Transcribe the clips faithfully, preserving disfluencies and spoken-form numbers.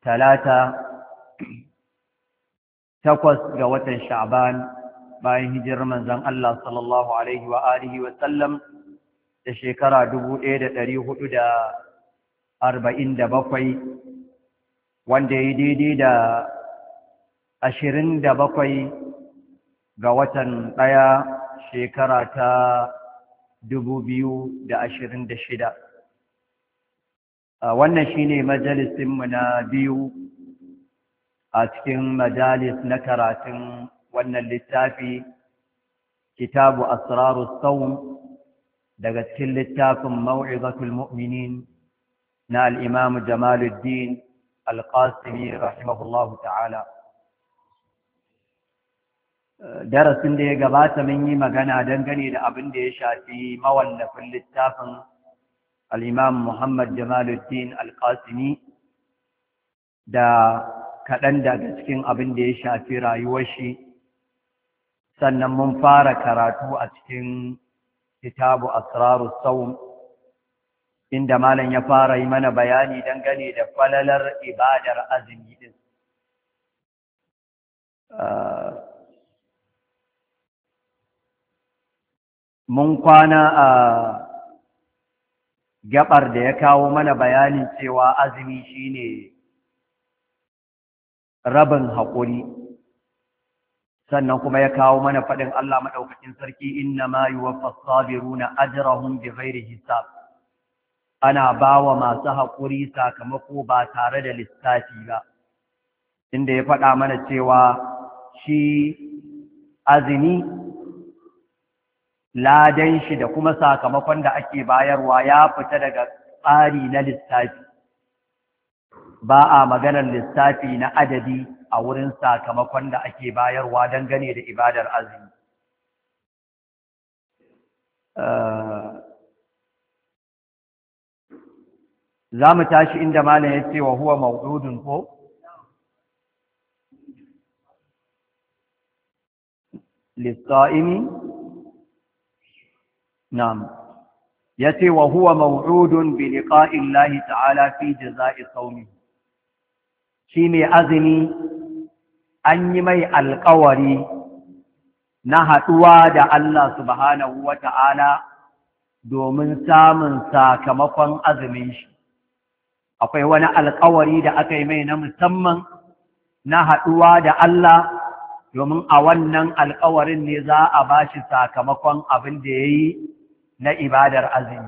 talata takwas ga watan sha'ban bayan hijirar manzon Allah sallallahu alaihi wa alihi wa sallam da shekara dubu ɗaya da ɗari hudu da arba'in da bakwai wanda ya daidai da ashirin da bakwai ga watan ɗaya shekara ta dubu biyu da ashirin da shida. Wannan shine majalisinmu na biyu a cikin majalis na karatun wannan littafi kitabu asrarus sawm daga cikin littafin mau'izatul mu'minin na al-imam Jamaluddin al-Qasimi rahimahullahu ta'ala. Darasin da ya gabata mun yi magana dangane da abin da ya shafi mawallafin littafin al-imam Muhammad Jamaluddin al-Qasimi da kaɗan daga cikin abin da ya shafi rayuwar shi, sannan mun fara karatu a cikin kitabu asrarus sawm inda malam ya fara yi mana bayani dangane da falalar ibadar azumi din. Mun kwana a gabar da ya kawo mana bayanin cewa azumi shine rabin haƙuri, sannan kuma ya kawo mana faɗin Allah maɗaukakin sarki inna ma yuwaffas sabiruna ajrahum bighairi hisab. Ana bawa masu haƙuri sakamako ba tare da lissafi ba, inda ya faɗa mana cewa shi azumi ladan shi da kuma sakamakon da ake bayarwa ya fita daga tsari na lissafi. Ba a maganar lissafi na adadi a wurin sakamakon da ake bayarwa dangane da ibadar azumi. Za mu tashi inda malam ya ce wa huwa maw'udun ko? Lissa'imi? Na'am. Ya ce wa huwa maw'udun bi liqa'illahi ta'ala fi jaza'i sawmihi. Shi mai azumi an yi mai alƙawari na haɗuwa da Allah subhanahu wa ta'ala domin samun sakamakon azumin shi. Akwai wani alƙawari da aka yi mai na musamman na haɗuwa da Allah domin a wannan alƙawarin ne za a ba shi sakamakon abin da ya yi na ibadar azumi.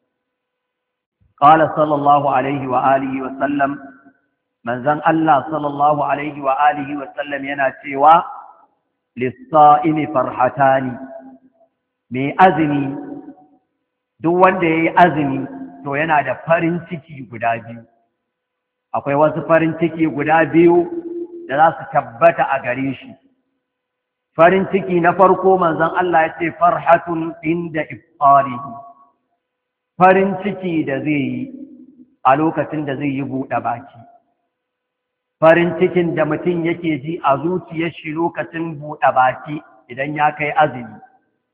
Ƙala sallallahu alaihi wa alihi wa sallam, manzon Allah sallallahu alaihi wa alihi wa sallam yana cewa lis-sa'imi farhatani, mai azumi duk wanda yayi azumi to yana da farin ciki guda biyu. Akwai wasu farin ciki guda biyu da za su tabbata a gare shi. Farin ciki na farko manzon Allah ya ce farhatun inda iftarihi, farin ciki da zai yi a lokacin da zai yi buɗe baki. Farin cikin da mutum yake ji a zuciyar shi lokacin buɗe baki idan ya kai azumi.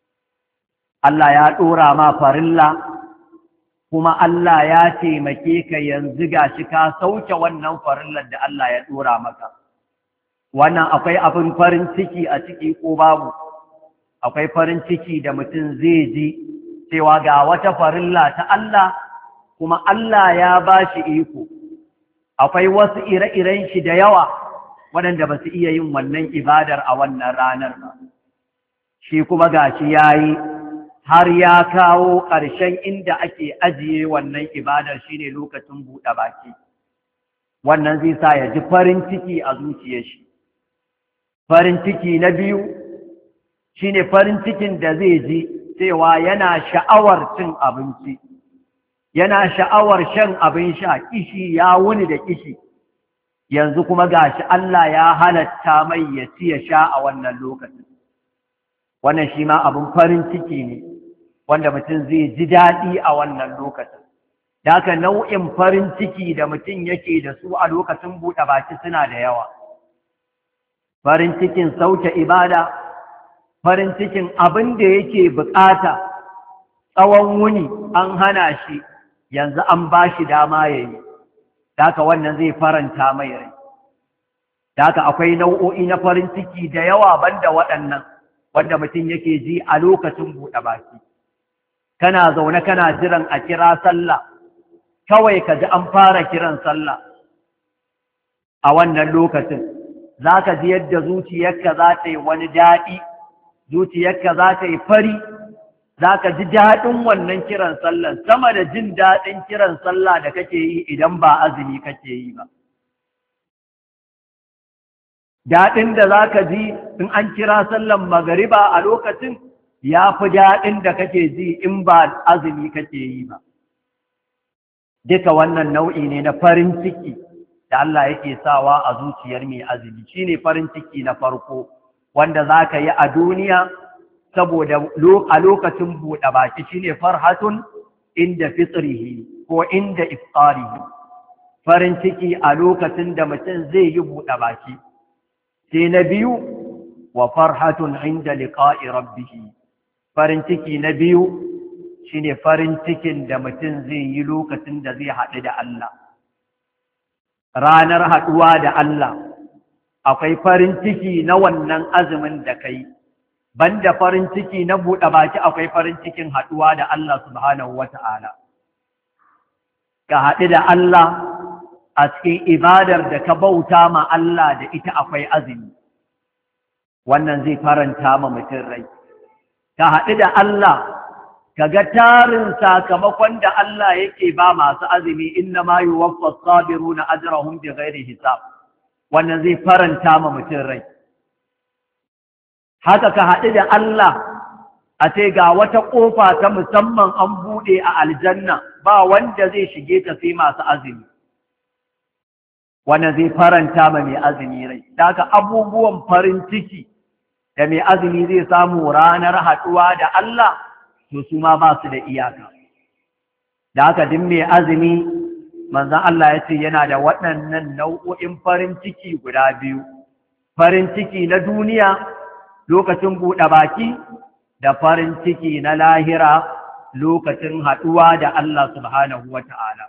Allah ya ɗora ma farilla, kuma Allah ya taimake ka yanzu gashi ka sauke wannan farillar da Allah ya ɗora maka. Wannan akwai abin farin ciki a ciki ko babu? Akwai farin ciki da mutum zai ji cewa ga wata farilla ta Allah, kuma Allah ya ba shi iko. Akwai wasu ire-iren shi da yawa waɗanda ba su iya yin wannan ibadar a wannan ranar ba. Shi kuma gashi ya yi har ya kawo ƙarshen inda ake ajiye wannan ibadar shine lokacin buɗe baki. Wannan zai sa ya ji farin ciki a zuciyar shi. Farin ciki na biyu shine farin cikin da zai ji cewa yana sha'awar cin abinci. Yana sha'awar shan abin sha, kishi ya wuni da kishi, yanzu kuma gashi Allah ya halatta mai ya ci ya sha a wannan lokacin. Wannan shi ma abin farin ciki ne, wanda mutum zai ji daɗi a wannan lokacin. Da haka nau'in farin ciki da mutum yake da su a lokacin buɗe baki suna da yawa. Farin cikin sauke ibada, farin cikin abin da yake buƙata tsawon wuni an hana shi, yanzu an ba shi dama ya yi. haka wannan zai faranta mai rai. haka akwai nau'o'i na farin ciki da yawa banda waɗannan wanda mutum yake ji a lokacin buɗe baki. Kana zaune kana jiran a kira sallah, kawai ka ji an fara kiran sallah a wannan lokacin, za ka ji yadda zuciyarka za ta yi wani daɗi, zuciyarka za ta yi fari, za ka ji daɗin wannan kiran sallah sama da jin daɗin kiran sallah da kake yi idan ba azumi kake yi ba. Daɗin da za ka ji in an kira sallan magariba a lokacin ya fi daɗin da kake ji in ba azumi kake yi ba. Duka wannan nau'i ne na farin ciki da Allah yake sawa a zuciyar mai azumi. Shi ne farin ciki na farko wanda za ka yi a duniya saboda a lokacin buɗe baki, shi ne farhatun inda fitrihi ko inda iftarihi. Farin ciki a lokacin da mutum zai yi buɗe baki. Sai na biyu, wa farhatun inda liqa'i rabbih. Farin ciki na biyu shine farin cikin da mutum zai yi lokacin da zai haɗu da Allah. Ranar haɗuwa da Allah akwai farin ciki na wannan azumin da kai, banda farin ciki na buɗe baki akwai farin cikin haɗuwa da Allah subhanahu wata'ala. Ka haɗu da Allah a cikin ibadar da ka bauta ma Allah da ita akwai azumi, wannan zai faranta ma mutum rai. Ka haɗu da Allah, ka ga tarin sakamakon da Allah yake ba masu azumi, inna ma yuwaffas sabiruna ajrahum bighairi hisab, wannan zai faranta ma mutum rai. Haka ka haɗu da Allah a ce ga wata ƙofa ta musamman an buɗe a aljanna, ba wanda zai shige ta sai masu azumi, wannan zai faranta ma mai azumi rai. Daga abubuwan farin ciki da mai azumi zai samu ranar haɗuwa da Allah, to su ma ba su da iyaka. Da haka duk mai azumi, manzon Allah ya ce yana da waɗannan nau'o'in farin ciki guda biyu, farin ciki na duniya lokacin buɗe baki da farin ciki na lahira lokacin haɗuwa da Allah subhanahu wa ta'ala.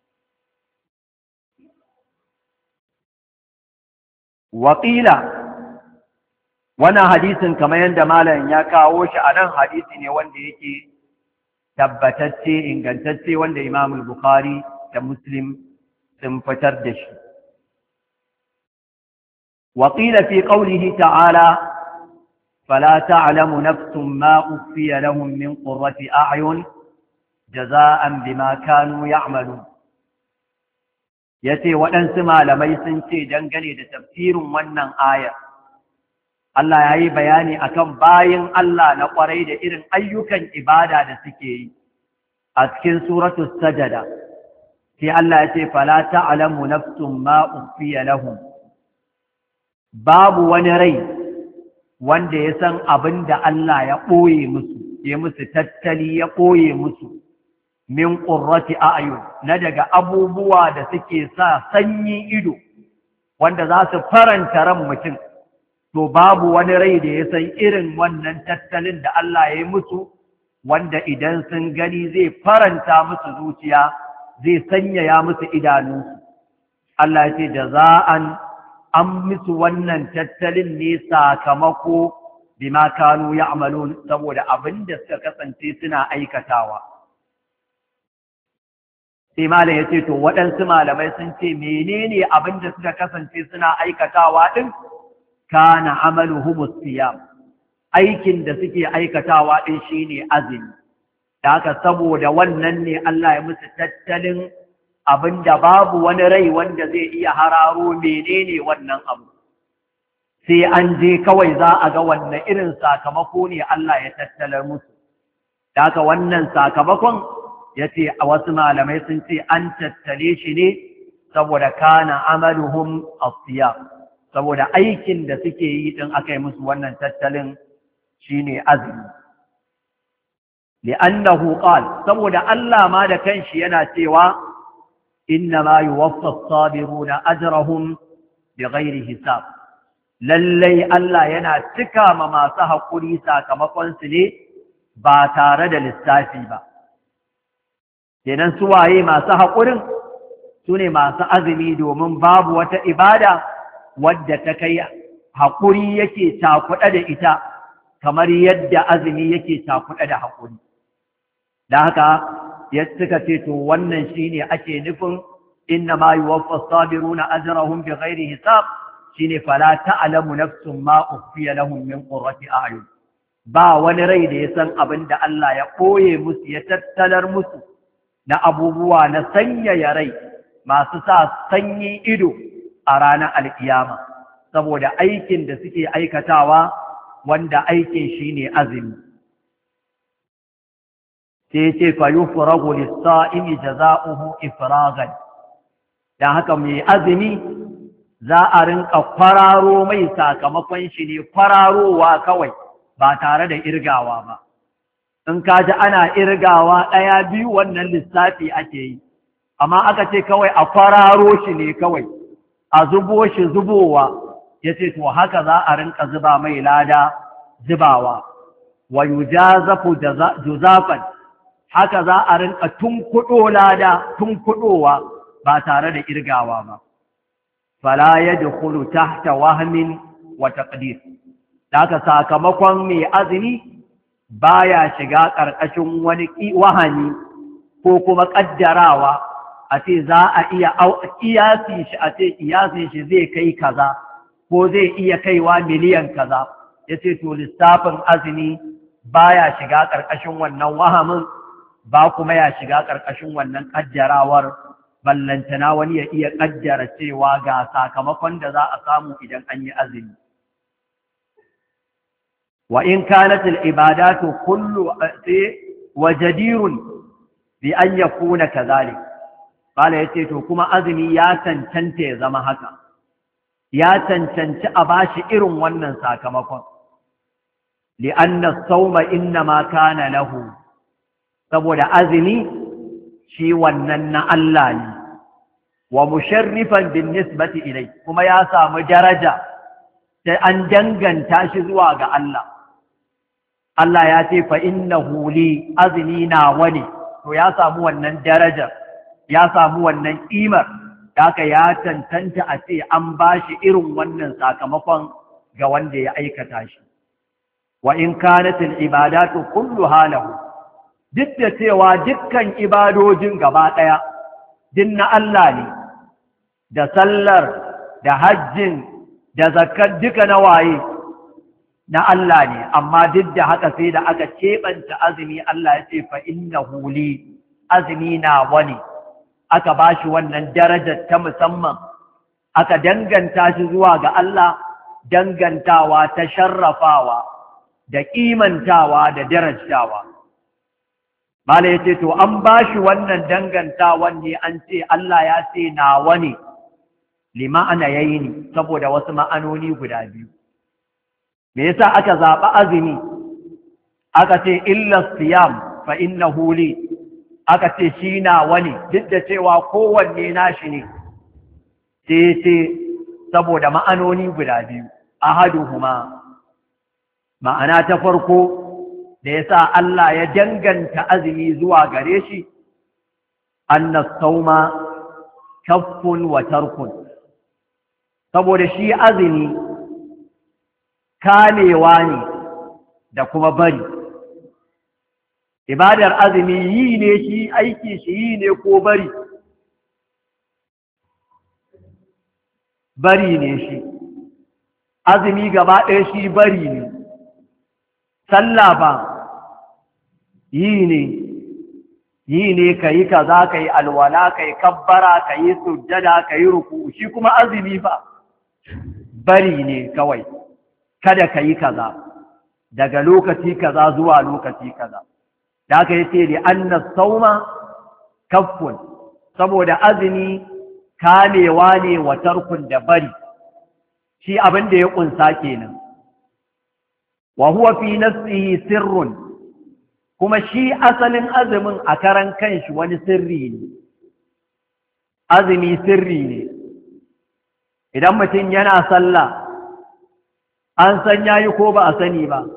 Waƙila, wannan hadisin kamar yadda malam ya kawo shi a nan, hadisi ne wanda yake tabbatacce, ingantacce, wanda Imam Bukhari da Muslim sun fitar da shi. Waƙila fi qawlihi ta'ala, fala ta'lamu nafsun ma ukhfiya lahum min qurrati a'yun jaza'an bima kanu ya'malun. Ya ce waɗansu malamai sun ce dangane da tafsirin wannan ayar, Allah ya yi bayani akan bayin Allah na ƙwarai da irin ayyukan ibada da suke yi a cikin suratul sajada. Sai Allah ya ce, fala ta'lamu nafsun ma ukhfiya lahum. Babu wani rai wanda ya san abin da Allah ya ɓoye musu, ya musu tattali, ya ɓoye musu. Min ƙurrati a'yun, na daga abubuwa da suke sa sanyi ido wanda za su faranta ran mutum, to babu wani rai da ya san irin wannan tattalin da Allah ya yi musu, wanda idan sun gani zai faranta musu zuciya, zai sanyaya musu idanunsu. Allah ya ce jaza'an, an musu wannan tattalin ne sakamako bima kanu ya'malun, saboda abin da suka kasance suna aikatawa. Sai malam ya ce, to waɗansu malamai sun ce menene abin da suka kasance suna aikatawa ɗin? Kana amaluhumus siyam, aikin da suke aikatawa ɗin shine azumi. Da haka saboda wannan ne Allah ya musu tattalin abin da babu wani rai wanda zai iya hararo menene wannan abu. Sai an je kawai za a ga wannan irin sakamako ne Allah ya tattalar musu. Da haka wannan sakamakon ya ce a wasu malamai sun ce an tattale shi ne saboda kana amaluhum as-siyam, saboda aikin da suke yi din aka yi musu wannan tattalin shine azumi. li'annahu qala, saboda Allah ma da kanshi yana cewa inna ma yuwaffa as-sabiruna ajrahum bighairi hisab. Lallai Allah yana cika ma masu haƙuri sakamakon su ne ba tare da lissafi ba. Kenan su waye masu haƙurin? su ne masu azumi domin babu wata ibada wadda ta kai haƙuri yake cakuɗa da ita kamar yadda azumi yake cakuɗa da haƙuri. Da haka ya suka ce to wannan shine ake nufin inna ma yuwaffa as-sabiruna ajrahum bighairi hisab, shine fala ta'lamu nafsun ma ukhfiya lahum min qurrati a'yun. Ba wani rai da ya san abin da Allah ya ɓoye musu ya tattalar musu na abubuwa na sanyaya rai masu sa sanyi ido a ranar alkiyama saboda aikin da suke aikatawa wanda aikin shine azumi. sai ce fa yufragu lis-sa'imi jazaohu ifragan, dan haka mai azumi za a rinka kwararo mai sakamakon shi ne kwararowa kawai ba tare da irgawa ba. In ka ji ana irgawa ɗaya biyu wannan lissafi ake yi, amma aka ce kawai a kwararo shi ne kawai a zubo shi zubowa, ya ce to haka za a rinka zuba mai lada zubawa. Wa yujazafu juzafan, haka za a rinka tunkuɗo lada tunkuɗowa ba tare da irgawa ba. Fala yadkhulu tahta wahmin wa taqdir, haka sakamakon mai azumi baya shiga ƙarƙashin wani wahani ko kuma ƙaddarawa a ce za a iya kiyasi shi, a ce kiyasin shi zai kai kaza ko zai iya kaiwa miliyan kaza. Ya ce to lissafin azumi baya shiga ƙarƙashin wannan wahamin, ba kuma ya shiga ƙarƙashin wannan ƙaddarawar, ballantana wani ya iya ƙaddara cewa ga sakamakon da za a samu idan an yi azumi. Wa in kanat al-ibadatu kullu wa jadirun bi an yakuna kadhalik, qala yace to kuma azumi ya cancanta ya zama haka, ya cancanci a bashi irin wannan sakamakon. li'anna as-sawma innama kana lahu, saboda azumi shi wannan na Allah ne, wa musharrifan bin nisbati ilai, kuma ya samu daraja sai an danganta shi zuwa ga Allah. Allah ya ce fa innahu li, azumi nawa ne, to ya samu wannan darajar, ya samu wannan kimar, haka ya tantanta a ce an bashi irin wannan sakamakon ga wanda ya aikata shi. Wa in kanat al-ibadatu kulluha lahu, duk da cewa dukkan ibadojin gaba ɗaya din na Allah ne, da sallar, da hajjin, da zakkar duka na waye na Allah ne, amma duk da haka sai da aka keɓanta azumi Allah ya ce fa innahu li, azumi na wani, aka bashi wannan darajar ta musamman, aka danganta shi zuwa ga Allah dangantawa ta sharrafawa da ƙimantawa da darajtawa. Mala ya ce, to an ba shi wannan dangantawan ne, an ce Allah ya ce nawa ne, lima'ana ya yi ne, saboda wasu ma'anoni guda biyu. Me yasa aka zaɓi azumi, aka ce illa siyam fa inna huli, aka ce shi nawa ne, duk da cewa kowanne nashi ne, sai ce saboda ma'anoni guda biyu. Ahaduhuma, ma'ana ta farko da ya sa Allah ya danganta azumi zuwa gare shi, annas sauma kaffun wa tarkun, saboda shi azumi kamewa ne da kuma bari. Ibadar azumi yi ne shi, aiki shi yi ne ko bari? Bari ne shi. Azumi gaba ɗaya shi bari ne. Sallah ba yi ne, yi ne ka yi kaza, ka yi alwala, ka yi kabbara, ka yi sujjada, ka yi ruku. Shi kuma azumi ba bari ne kawai, kada ka yi kaza daga lokaci kaza zuwa lokaci kaza. Da aka yi ce da annas sauma kaffun, saboda azumi kamewa ne wa tarkun da bari, shi abin da ya kunsa kenan. Wa huwa fi nafsihi sirrun, kuma shi asalin azumin a karan kanshi wani sirri ne. Azumi sirri ne. Idan mutum yana sallah, an san yayi ko ba a sani ba.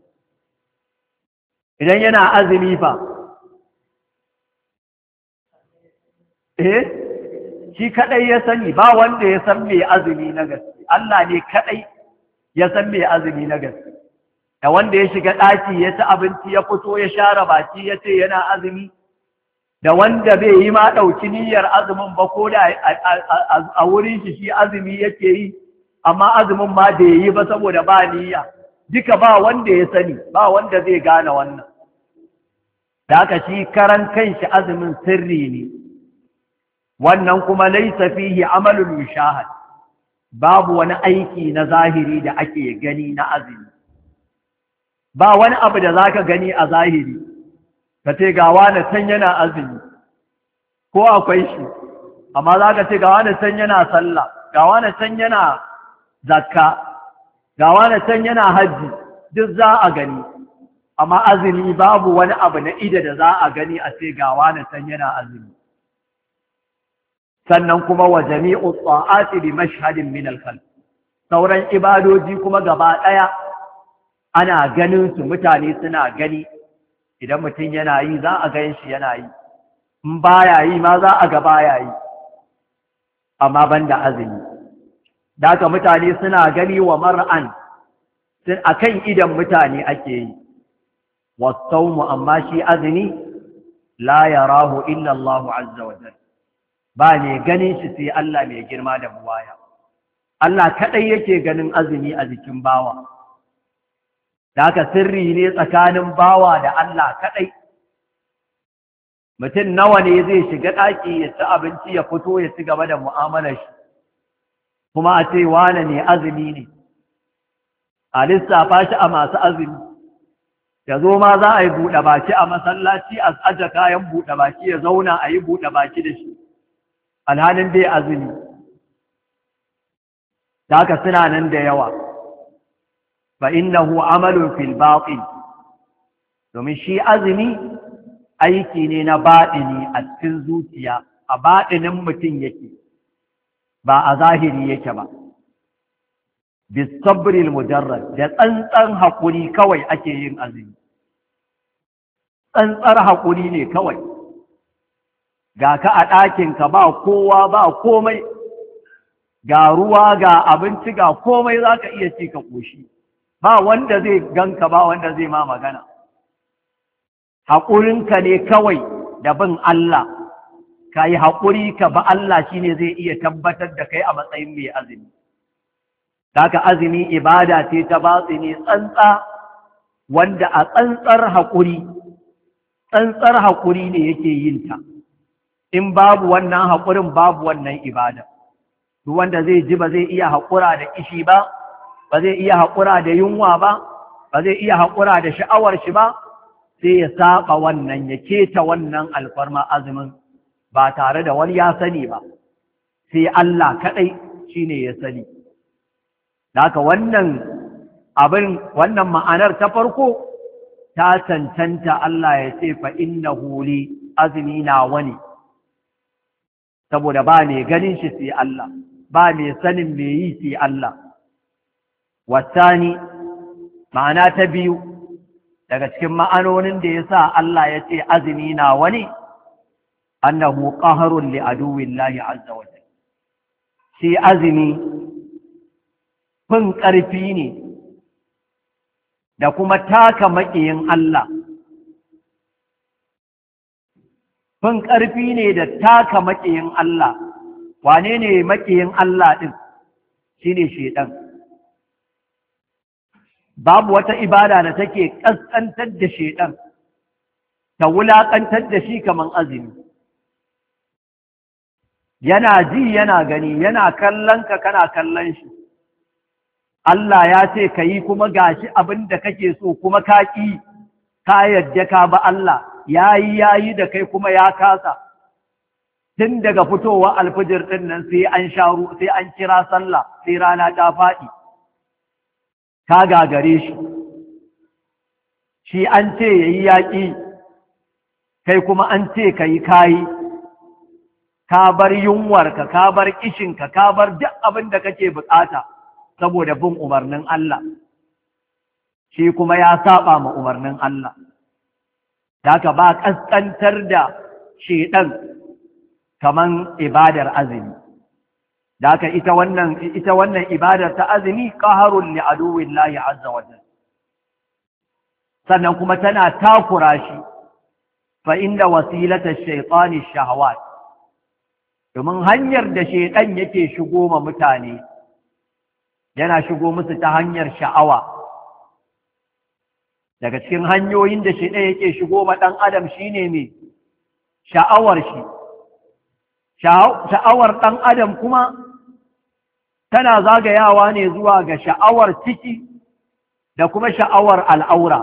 Idan yana azumi fa, eh, shi kadai ya sani, ba wanda ya san mai azumi na gaske. Allah ne kadai ya san mai azumi na gaske. Da wanda ya shiga ɗaki ya ci abinci ya fito ya share baki ya ce yana azumi, da wanda bai yi ma ɗauki niyyar azumin ba, ko da a wurin shi shi azumi yake yi amma azumin ma da yi ba saboda ba niyya, duka ba wanda ya sani, ba wanda zai gane wannan. Da haka shi karan kanshi azumin sirri ne, wannan kuma laisa fihi amalul yushahad, babu wani aiki na zahiri da ake gani na azumi. Ba wani abu da zaka gani a zahiri ka ce ga wani can yana azumi, ko akwai shi, amma zaka ce ga wani can yana sallah, ga wani can yana zakka, ga wani can yana hajji, duk za a gani. Amma azumi babu wani abu na ida da za a gani a ce ga wani can yana azumi. Sannan kuma wa jami'u ta'ati bi mashhadin min al-qalb, sauran ibadoji kuma gaba ɗaya ana ganin su, mutane suna gani. Idan mutum yana yi za a gan shi yana yi, in baya yi ma za a ga baya yi, amma banda azumi. Da haka mutane suna gani wa mar'an, sun akan idan mutane ake yi. Wasaumu, amma shi azumi la yarahu illa Allah azza wa jalla, ba ne ganin shi sai Allah mai girma da buwaya. Allah kadai yake ganin azumi a jikin bawa. Da haka sirri ne tsakanin bawa da Allah kadai. Mutum nawa ne zai shiga ɗaki ya ci abinci ya fito ya ci gaba da mu'amalar shi, kuma a ce wane ne azumi ne, a lissafa shi a masu azumi, ya zo ma za a yi buɗe baki a masallaci, a aje kayan buɗe baki ya zauna a yi buɗe baki da shi, alhalin bai azumi. Da haka suna nan da yawa. Fa innahu amalun fil batin, domin shi azumi aiki ne na baɗini a cikin zuciya, a baɗinin mutum yake, ba a zahiri yake ba. Bisabril mujarrad, da tsantsan haƙuri kawai ake yin azumi. Tsantsar haƙuri ne kawai. Ga ka a ɗakinka ba kowa ba komai, ga ruwa ga abinci ga komai za ka iya ci ka ƙoshi, ba wanda zai ganka, ba wanda zai ma magana. Haƙurinka ne kawai da bin Allah, ka yi haƙuri ka ba Allah shi ne zai iya tabbatar da kai a matsayin mai azumi. Haka azumi ibada ce ta batsini tsantsa, wanda a tsantsar haƙuri, tsantsar haƙuri ne yake yin ta. In babu wannan haƙurin babu wannan ibada. Duk wanda zai ji ba zai iya haƙura da kishi ba, ba zai iya haƙura da yunwa ba, ba zai iya haƙura da sha'awar shi ba, sai ya saba wannan, ya keta wannan alfarma azumin ba tare da wani ya sani ba, sai Allah kaɗai shi ne ya sani. Haka wannan abin, wannan ma'anar ta farko ta cancanta Allah ya ce fa innahu li, azumi na wani, saboda ba ne ganin shi sai Allah, ba ne sanin me yi sai Allah. Wasani, ma'ana ta biyu daga cikin ma'anonin da ya sa Allah ya ce azumi na wani, annahu qaharun li aduwillahi azza wa jalla, shi azumi fin ƙarfi ne da kuma taka maƙiyin Allah. Fin ƙarfi ne da taka maƙiyin Allah. Wane ne maƙiyin Allah ɗin? Shi ne shaiɗan. Babu wata ibada da take ƙasƙantar da shaiɗan, ta wulaƙantar da shi kamar azumi. Yana ji yana gani, yana kallon ka kana kallon shi. Allah ya ce ka yi kuma gashi abin da kake so kuma ka ƙi, ka yadda ka ba Allah, ya yi ya yi da kai kuma ya kasa. Tun daga fitowa alfijir ɗin nan sai an sharu, sai an kira sallah, sai rana ta faɗi. Ka gagare shi. Shi an ce ya yi yaƙi, kai kuma an ce ka yi kayi. Ka bar yunwarka, ka bar ƙishinka, ka bar duk abin da kake buƙata. Saboda bin umarnin Allah, shi kuma ya saba ma umarnin Allah. Daka ba ƙasƙantar da shaiɗan kaman ibadar azumi. Da haka ita wannan ita wannan ibadar ta azumi qaharun li aduwillahi azza wa jalla, sannan kuma tana takura shi, fa inda wasilata shaytani shahawat, domin hanyar da shaytan yake shigo ma mutane yana shigo musu ta hanyar sha'awa. Daga cikin hanyoyin da shaytan yake shigo ma dan adam shine me? Sha'awar shi. Sha'awar dan adam kuma tana zagayawa ne zuwa ga sha'awar ciki da kuma sha'awar al'aura.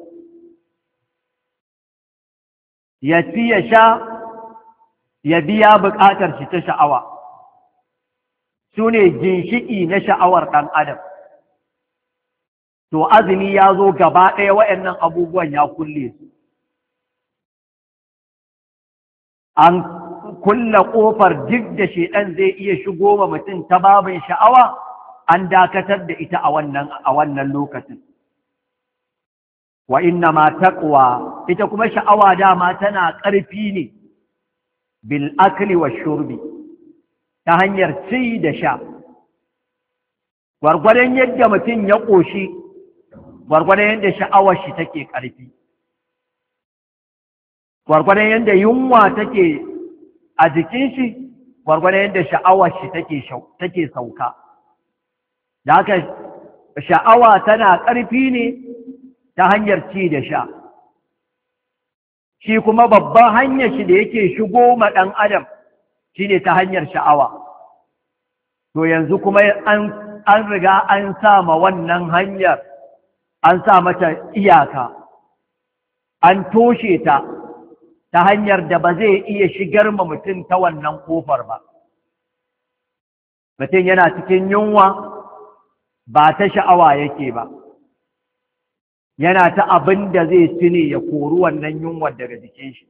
Ya ci ya sha ya biya buƙatar shi ta sha'awa, su ne ginshiƙi na sha'awar ɗan adam. To azumi ya zo gaba ɗaya waɗannan abubuwan ya kulle su, an kulle ƙofar duk da shaiɗan zai iya shigo wa mutum ta babin sha'awa, an dakatar da ita a wannan a wannan lokacin. Wa inna ma taqwa, ita kuma sha'awa dama tana ƙarfi ne bil akli wa shurbi, ta hanyar ci da sha. Gwargwadon yadda mutum ya ƙoshi, gwargwadon yadda sha'awar shi take ƙarfi, gwargwadon yadda yunwa take a jikin shi, gwargwadon yadda sha'awar shi take sauka. Da haka sha'awa tana ƙarfi ne ta hanyar ci da sha. Shi kuma babban hanyar shi da yake shigo ma ɗan adam shi ne ta hanyar sha'awa. To yanzu kuma an, an riga an sa ma wannan hanyar, an sa mata iyaka, an toshe ta ta hanyar da ba zai iya shigar ma mutum ta wannan ƙofar ba. Mutum yana cikin yunwa ba ta sha'awa yake ba, yana ta abin da zai ci ne ya kori wannan yunwar daga jikin shi.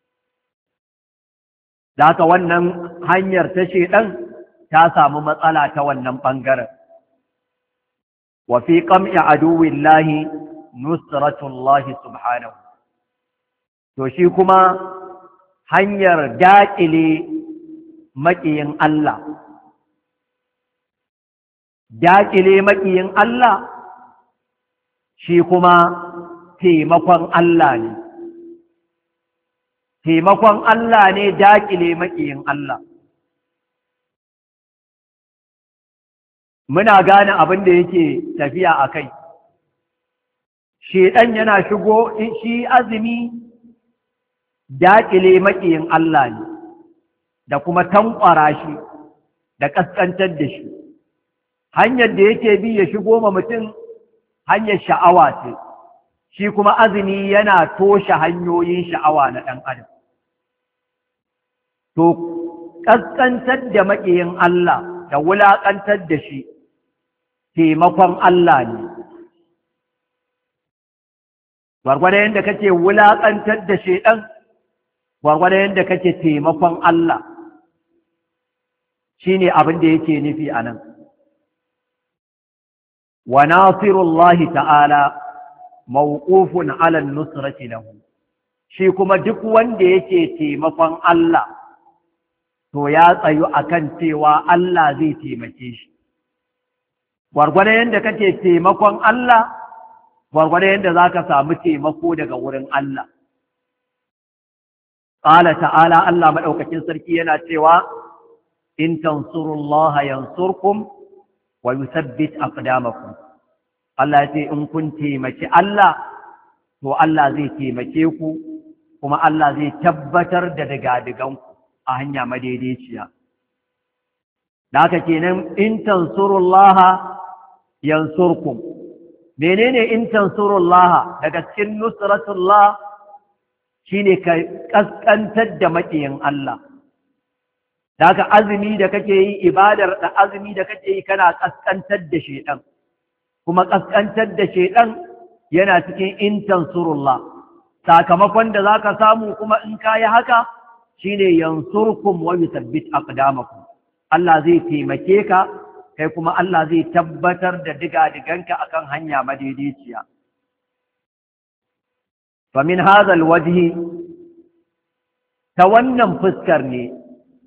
Da haka wannan hanyar ta shedan ta samu matsala ta wannan ɓangaren. Wa fi qam'i aduwillahi nusratullahi subhanahu. To shi kuma hanyar daƙile maƙiyin Allah. Daƙile maƙiyin Allah shi kuma taimakon Allah ne. Taimakon Allah ne daƙile maƙiyin Allah. Muna gane abin da yake tafiya a kai. Sheɗan yana shigo, shi azumi daƙile maƙiyin Allah ne, da kuma tankwara shi, da ƙasƙantar da shi. Hanyar da yake bi ya shigo ma mutum hanyar sha'awa ce, shi kuma azumi yana toshe hanyoyin sha'awa na ɗan adam. To, ƙasƙantar da maƙiyin Allah da wulaƙantar da shi, taimakon Allah ne. Gwargwada yadda kake wulaƙantar da shaiɗan, gwargwada yadda kake taimakon Allah, shi ne abin da yake nufi a nan. Wa nasirullahi ta'ala mawqufun ala nusrati lahu, shi kuma duk wanda yake taimakon Allah to ya tsayu akan cewa Allah zai taimake shi. Gwargwadon yadda kake taimakon Allah, gwargwadon yadda zaka samu taimako daga wurin Allah. Qala ta'ala, Allah madaukakin sarki yana cewa in tansurullaha yansurkum wa yuthabbit aqdamakum. Allah ya ce in kun taimaki Allah to Allah zai taimake ku, kuma Allah zai tabbatar da digadiganku a hanya madaidaiciya. Da haka kenan in tansurullaha yansurkum. Menene in tansurullaha? Daga cikin nusratullah shine ka kaskantar da maƙiyin Allah. Da haka azumi da kake yi, ibadar da azumi da kake yi, kana kaskantar da shedan, kuma kaskantar da shedan yana cikin in tansurullah. Sakamakon da zaka samu kuma in kayi haka shine yansurkum wa yuthabbit aqdamakum. Allah zai taimake ka, kai kuma Allah zai tabbatar da diga-diganka akan hanya madaidaiciya. Fa min hadha alwajhi, ta wannan fuskar ne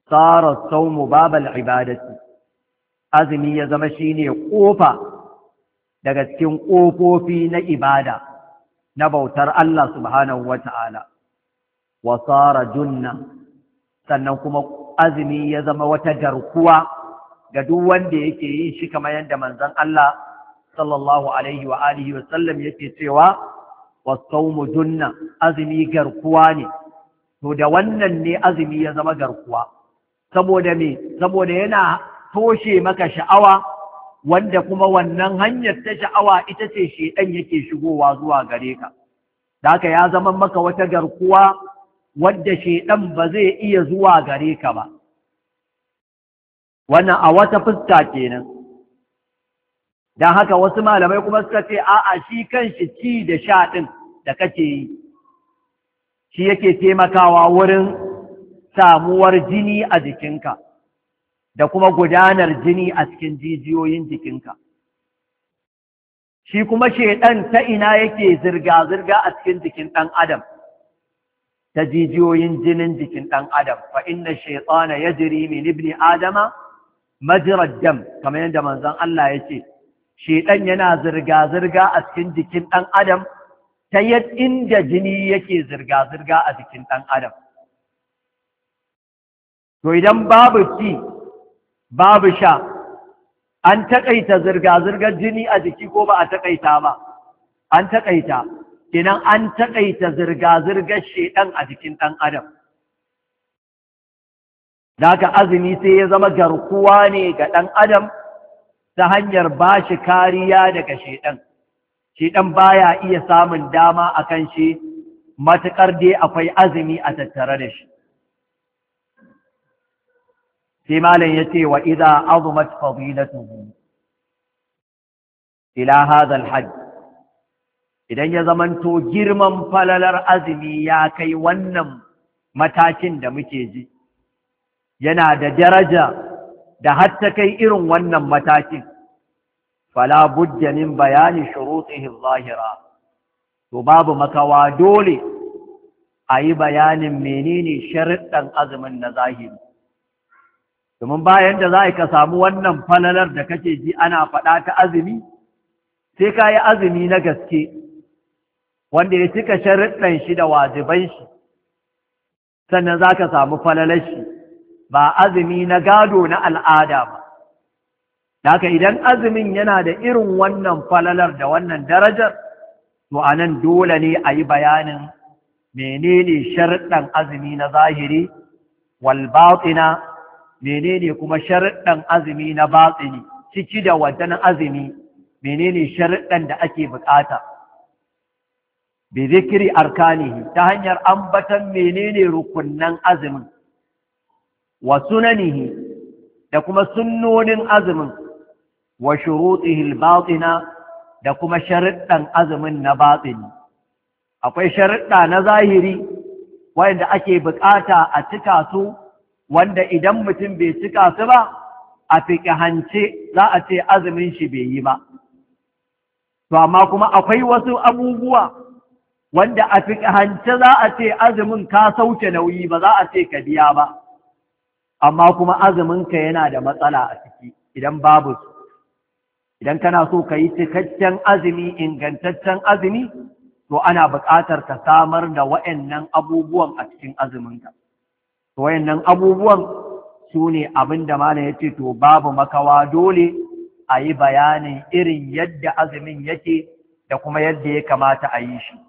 sara sawmu babal ibadati azumi ya zama shine kofa daga cikin kofofi na ibada na bautar Allah subhanahu wata'ala wa sara junna sannan kuma azumi ya zama wata garkuwa ga duk wanda yake yin shi kamar yadda manzon Allah sallallahu alaihi wa alihi wa sallam yake cewa was-sawmu junna azumi garkuwa ne to da wannan ne azumi ya zama garkuwa saboda me saboda yana toshe maka sha'awa wanda kuma wannan hanyar ta sha'awa ita ce shedan yake shigowa zuwa gare ka da haka ya zama maka wata garkuwa wadda shedan ba zai iya zuwa gare ka ba wannan a wata fuska kenan dan haka wasu malamai kuma suka ce a'a shi kanshi ci da sha din da kake yi shi yake taimakawa wurin samuwar jini a jikinka da kuma gudanar jini a cikin jijiyoyin jikinka shi kuma shedan ta ina yake zirga-zirga a cikin jikin ɗan adam ta jijiyoyin jinin jikin ɗan adam fa inna shaytana yajri min ibni adama majra dam kamar yadda manzon Allah ya ce shedan yana zirga-zirga a cikin jikin ɗan adam ta yadda inda jini yake zirga-zirga a jikin ɗan adam to idan babu ci babu sha an taƙaita zirga-zirgar jini a jiki ko ba a taƙaita ba an taƙaita kenan an taƙaita zirga-zirgar shedan a jikin ɗan adam daga azumi sai ya zama garkuwa ne ga ɗan adam ta hanyar ba shi kariya daga shedan shedan baya iya samun dama akan shi matuƙar dai akwai azumi a tattare da shi sai malam yace wa idza azumat fadilatuhu ila hadha alhajj idan ya zamanto girman falalar azumi ya kai wannan matakin da muke ji yana da daraja da har ta kai irin wannan matakin fala budda min bayani shurutihi adh-dhahira to babu makawa dole ayi bayanin menene sharuɗan azumin na zahiri domin bayan da za ka samu wannan falalar da kake ji ana faɗa ta azumi sai ka yi azumi na gaske wanda ya cika sharuɗan shi da wajiban shi sannan za ka samu falalar shi ba azumi na gado na al'ada ba haka idan azumin yana da irin wannan falalar da wannan darajar to a nan dole ne a yi bayanin menene sharuɗan azumi na zahiri wal batina menene kuma sharuɗan azumi na batsini ciki da wajen azumi menene sharuɗan da ake bukata bi zikri arkanihi ta hanyar ambatan menene rukunnan azumin wa sunanihi da kuma sunnonin azumin wa shurutihi al-batina da kuma sharuɗan azumin na batsini akwai sharuɗa na zahiri wanda ake bukata a cika su wanda idan mutum bai cika su ba a fiƙihance za a ce azumin shi bai yi ba to amma kuma akwai wasu abubuwa wanda a fiƙihance za a ce azumin ka sauke nauyi ba za a ce ka biya ba amma kuma azuminka yana da matsala a ciki idan babu su idan kana so ka yi cikakken azumi ingantaccen azumi to ana buƙatar ka samar da waɗannan abubuwan a cikin azuminka wayannan abubuwan su ne abin da malam ya ce to babu makawa dole a yi bayanin irin yadda azumin yake da kuma yadda ya kamata a yi shi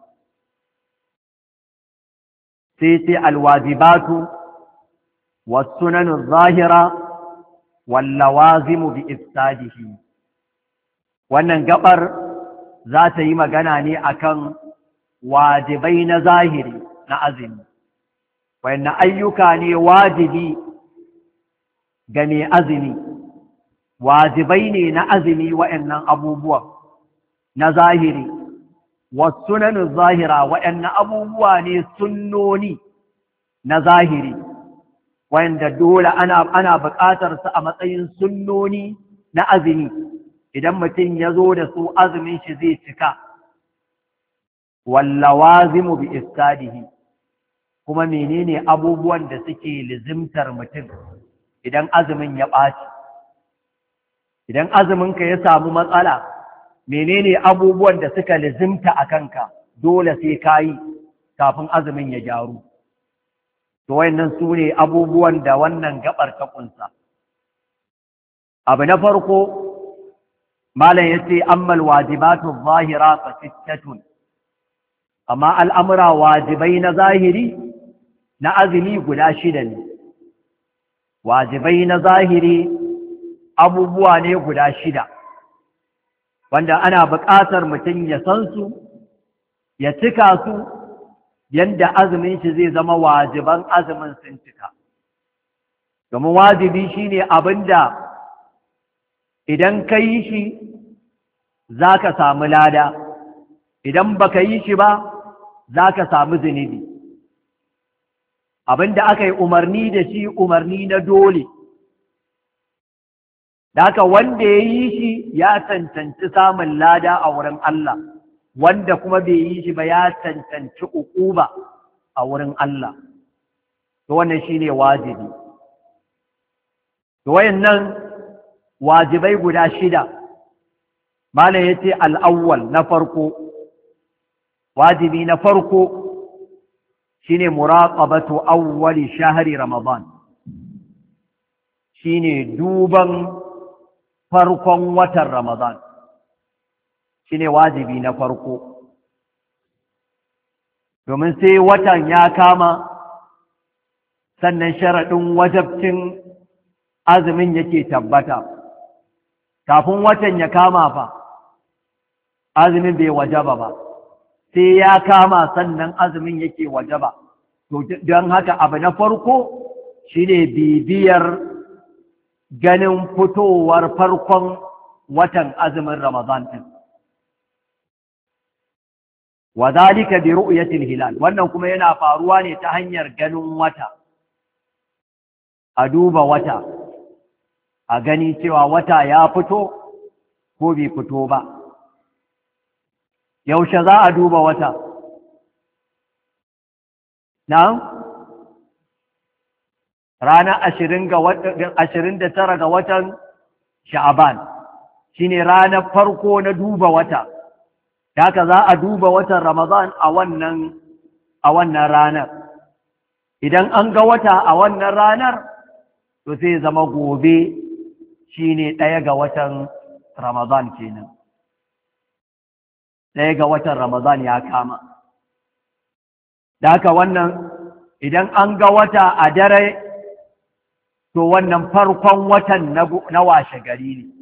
sai sai alwajibatu wasunanu zahira wallawazimu bi ifsadihi wannan gabar za ta yi magana ne akan wajibai na zahiri na azumi wayanna ayyuka ne wajibi ga mai azumi wajibai ne na azumi wayannan abubuwa na zahiri wasunanu zahira wayanna abubuwa ne sunnoni na zahiri wayanda dole ana ana buƙatar su a matsayin sunnoni na azumi idan mutum ya zo da su azumin shi zai cika wallawazimu bi istadihi kuma menene abubuwan da suke lizimtar mutum idan azumin ya ɓaci. Idan azuminka ya samu matsala, menene abubuwan da suka lizimta a kanka dole sai ka yi kafin azumin ya gyaru. To wayannan su ne abubuwan da wannan gabar ta kunsa. Abu na farko, malam yace ammal wajibatu zahira fa sittatun, amma al'amura wajibai na zahiri na azumi guda shida ne. Wajibai na zahiri abubuwa ne guda shida wanda ana buƙatar mutum ya san su, ya cika su yanda azumin shi zai zama wajiban azumin sun cika. Domin wajibi shine abinda idan ka yi shi za ka samu lada, idan baka yi shi ba za ka samu zunubi. Abinda aka yi umarni da shi umarni na dole, da haka wanda ya yi shi ya cancanci samun lada a wurin Allah, wanda kuma bai yi shi ba ya cancanci uquba a wurin Allah. To wannan shine wajibi. To wayannan wajibai guda shida, malam yace al-awwal, na farko, wajibi na farko shine muraqabatu awwali shahri ramadan, shine duban farkon watan ramadan, shine wajibi na farko. Domin sai watan ya kama sannan sharaɗin wajabcin azumin yake tabbata. Kafin watan ya kama fa azumin bai wajaba ba, sai ya kama sannan azumin yake wajaba. To don haka abu na farko shine bibiyar ganin fitowar farkon watan azumin Ramadan din. Wa zalika bi ru'yatil hilal, wannan kuma yana faruwa ne ta hanyar ganin wata. A duba wata, a gani cewa wata ya fito ko bai fito ba. Yaushe za a duba wata? Na'am? Ranar ashirin da tara ga watan Sha'aban shine ranar farko na duba wata. Haka za a duba watan Ramadan a wannan a wannan ranar. Idan an ga wata a wannan ranar, to sai zama gobe shine ɗaya ga watan Ramadan kenan. Ɗaya ga watan Ramadan ya kama. Da haka wannan idan an ga wata a dare, to wannan farkon watan na washe gari ne.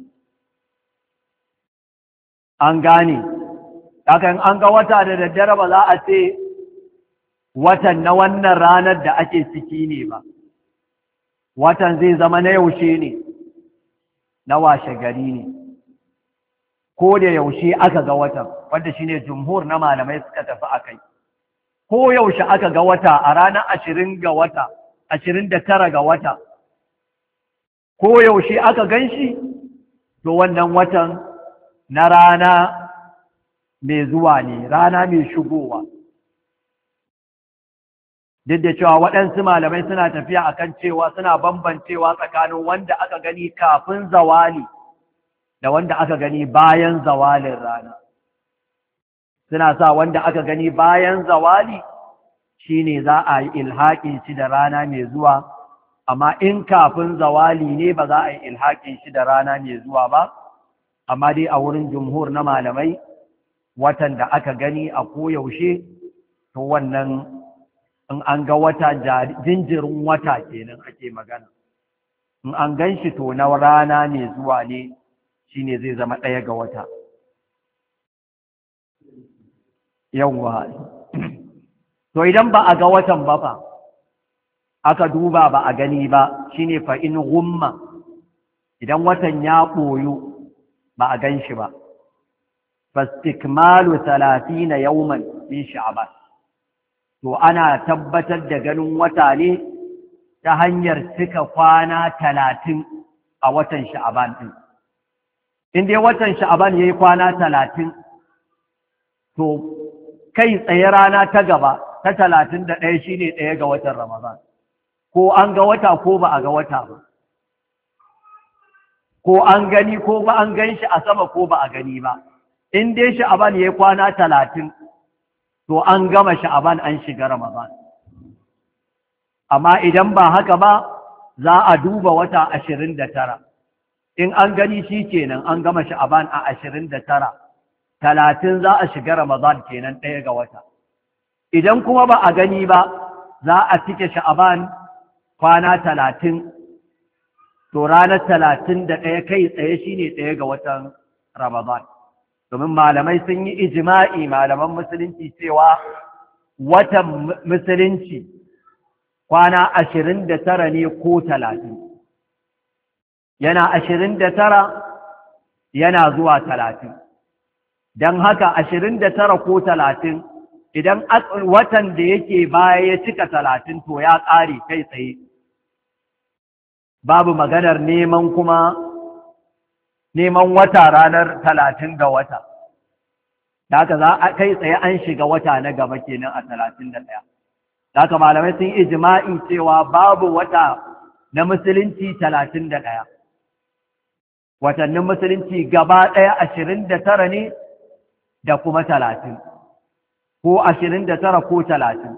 An gane. Hakan an ga wata da daddare ba za a ce watan na wannan ranar da ake ciki ne ba. Watan zai zama na yaushe ne, na washe gari ne. Ko da yaushe aka ga watan, wanda shine jumhur na malamai suka tafi akai. Ko yaushe aka ga wata a ranar ashirin ga wata, ashirin da tara ga wata, ko yaushe aka gan shi, to wannan watan na rana mai zuwa ne, rana mai shigowa. Duk da cewa waɗansu malamai suna tafiya akan cewa suna bambancewa tsakanin wanda aka gani kafin zawali da wanda aka gani bayan zawalin rana. Suna sa wanda aka gani bayan zawali shine za a yi ilhaƙin shi da rana mai zuwa, amma in kafin zawali ne ba za a yi ilhaƙin shi da rana mai zuwa ba. Amma dai a wurin jumhur na malamai, watan da aka gani a koyaushe, to wannan in an ga wata jinjirin wata kenan ake magana. In an gan shi to na rana mai zuwa ne, shine zai zama ɗaya ga wata. Yawwa. To idan ba a ga watan ba fa, aka duba ba a gani ba, shine fa in gumma, idan watan ya ɓoyu ba a gan shi ba. Fastikmalu talatina yawman min sha'ban. To ana tabbatar da ganin wata ne ta hanyar cika kwana talatin a watan sha'ban ɗin. In dai watan sha'ban yayi kwana talatin, to kai tsaye rana ta gaba ta talatin da ɗaya shine ɗaya ga watan Ramadan, ko an ga wata ko ba a ga wata ba, ko an gani ko ba an gan shi a sama ko ba a gani ba. In dai sha'aban ya yi kwana talatin, to an gama sha'aban an shiga Ramadan. Amma idan ba haka ba, za a duba wata ashirin da tara. In an gani shi kenan an gama sha'aban a ashirin da tara, talatin za a shiga Ramadan kenan ɗaya ga wata. Idan kuma ba a gani ba, za a cike sha'aban kwana talatin, to ranar talatin da ɗaya kai tsaye shi ne ɗaya ga watan Ramadan. Domin malamai sun yi ijima'i malaman musulunci cewa watan musulunci kwana ashirin da tara ne ko talatin. Yana ashirin da tara yana zuwa talatin. Don haka ashirin da tara ko talatin, idan watan da yake baya ya cika talatin to ya ƙare kai tsaye. Babu maganar neman kuma neman wata ranar talatin ga wata. Da haka za a kai tsaye an shiga wata na gaba kenan a talatin da ɗaya. Da haka malamai sun ijma'i cewa babu wata na musulunci talatin da ɗaya. Watannin musulunci gaba ɗaya ashirin da tara ne da kuma talatin, ko ashirin da tara ko talatin.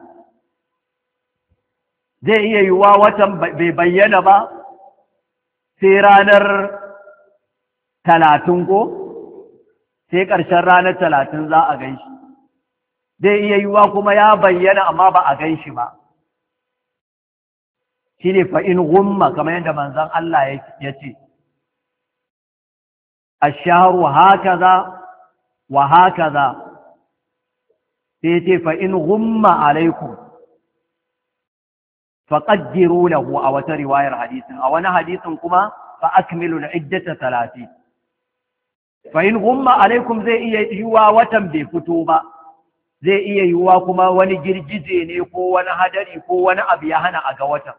Zai iya yiwuwa watan bai bayyana ba sai ranar talatin ko sai ƙarshen ranar talatin za a gan shi. Zai iya yiwuwa kuma ya bayyana amma ba a gan shi ba. Shi ne fa'in gumma kamar yadda manzon Allah ya ce, Asharu haka za wa haka za, sai ce fa'in gumma alaikum, faƙaddiru lahu a wata riwayar hadisin, a wani hadisin kuma fa'akmilu na iddata talatin. Fa'in gumma alaikum zai iya yiwuwa watan bai fito ba, zai iya yiwuwa kuma wani girgije ne ko wani hadari ko wani abu ya hana a ga watan.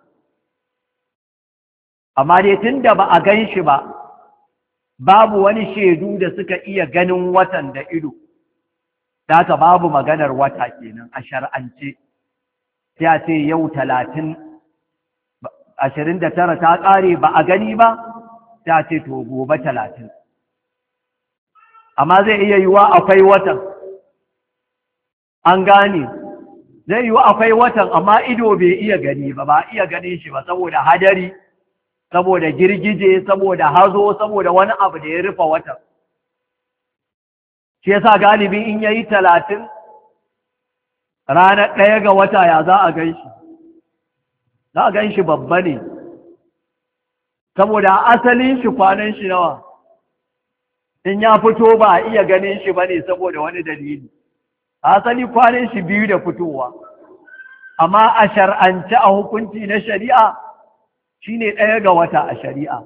Amma dai tun da ba a gan shi ba, babu wani shaidu da suka iya ganin watan da ido, da haka babu maganar wata kenan a shar'ance. Sai a ce yau talatin, ashirin da tara ta ƙare ba a gani ba, sai a ce to gobe talatin. Amma zai iya yiwuwa akwai watan, an gane, zai yiwu akwai watan amma ido bai iya gani ba, ba iya ganin shi ba saboda hadari, saboda girgije, saboda hazo, saboda wani abu da ya rufe watan. Shi yasa galibi in yayi talatin, ranar ɗaya ga wata ya za a gan shi, za a gan shi babba ne, saboda asalin shi kwanan shi nawa, in ya fito ba a iya ganin shi ba ne saboda wani dalili, asali kwanan shi biyu da fitowa, amma a shar'ance a hukunci na shari'a shi ne ɗaya ga wata a shari'a.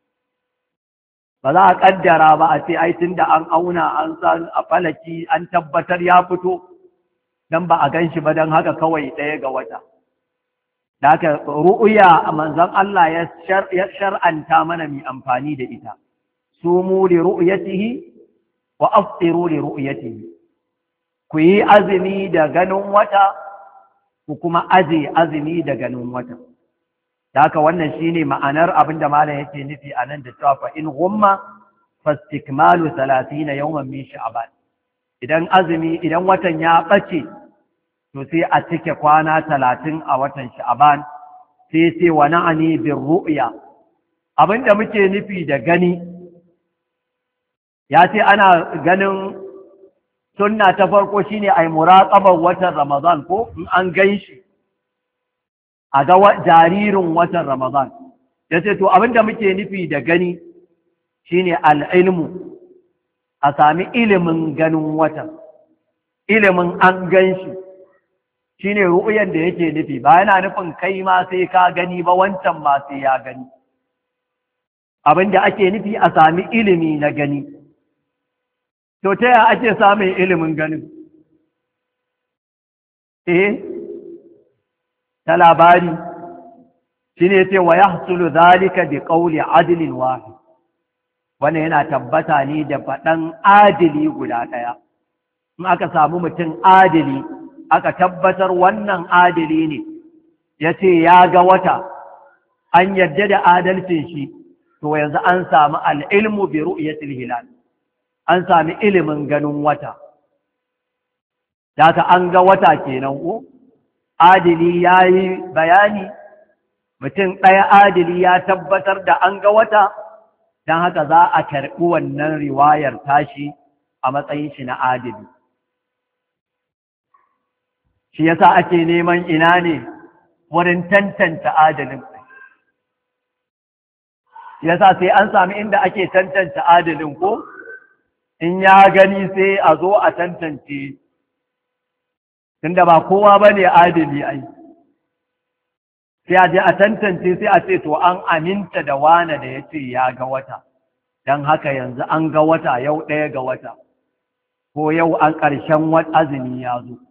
Ba za a ƙaddara ba a ce ai tun da an auna an san a falaki an tabbatar ya fito, dan ba a gan shi ba don haka kawai ɗaya ga wata. Da haka ru'uya a manzon Allah ya shar'anta mana mai amfani da ita. Sumu li ru'yatihi wa aftiru li ru'yatihi. Ku yi azumi da ganin wata, ku kuma aje azumi da ganin wata. Da haka wannan shine ma'anar abin da malam yake nufi a nan da cewa fa in gumma fastikmalu talatin yawman min sha'ban. Idan azumi idan watan ya ɓace, to sai a cike kwana talatin a watan sha'ban, sai sai wa na'ani bin ru'ya. Abinda muke nufi da gani, ya ce ana ganin sunna ta farko shine ai muraqabar watan Ramadan ko in an ganshi a ga jaririn watan Ramadan. Ya ce to abinda muke nufi da gani shine al-ilmu, a sami ilimin ganin watan, ilimin an gan shi, shi ne ru'uyan da yake nufi, ba yana nufin kai ma sai ka gani ba wancan ma sai ya gani. Abin da ake nufi a sami ilimi na gani. To ta yaya ake samun ilimin ganin? Eh, ta labari, shi ne ce wa ya hasulu zalika bi ƙauli adilin wahid. Wannan yana tabbata ne da faɗan adili guda ɗaya. In aka samu mutum adili aka tabbatar wannan adili ne ya ce ya ga wata an yadda da adalcin shi, to yanzu an sami al'ilmu bi ru'yatil hilal, an sami ilimin ganin wata. Daga an ga wata kenan ko adili ya yi bayani, mutum ɗaya adili ya tabbatar da an ga wata, don haka za a karɓi wannan riwayar tashi a matsayin shi na adili. Shi yasa ake neman ina ne wurin tantance adalin. Yasa sai an sami inda ake tantance adalin ko in ya gani sai a zo a tantance, tunda ba kowa bane adili ai. Sai a je a tantance sai a ce to an aminta da wane da ya ce ya ga wata, don haka yanzu an ga wata yau ɗaya ga wata, ko yau an ƙarshen azumi ya zo.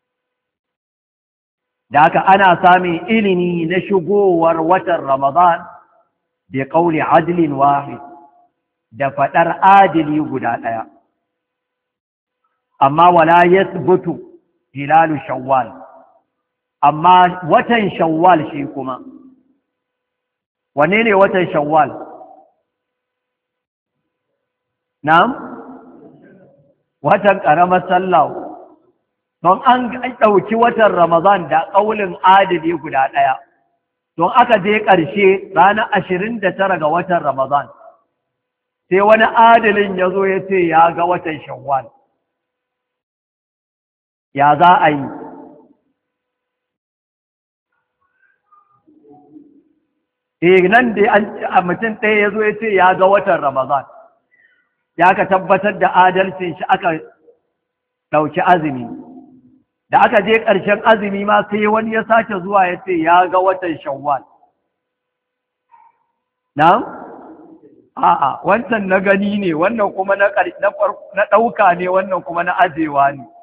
Da haka ana samun ilimi na shigowar watan Ramadan da ƙauli adilin wahid, da faɗar adili guda ɗaya. Amma wala yasbutu hilalu shawwal, amma watan shawwal shi kuma wanne ne watan shawwal? Na'am, watan ƙaramar sallah. Don an ɗauki watan Ramadan da ƙaulin adili guda ɗaya, don aka je ƙarshe ranar ashirin da tara ga watan Ramadan, sai wani adilin ya zo ya ce ya ga watan shawwal. Ya za a yi? E nan da a mutum ɗaya ya zo ya ce ya ga watan Ramadan, ya ka tabbatar da adalcin shi aka ɗauki azumi. Da aka je ƙarshen azumi ma sai wani ya sake zuwa ya ce ya ga watan shawwal. Na'am? A'a, wancan na gani ne, wannan kuma na ɗauka ne, wannan kuma na ajewa ne.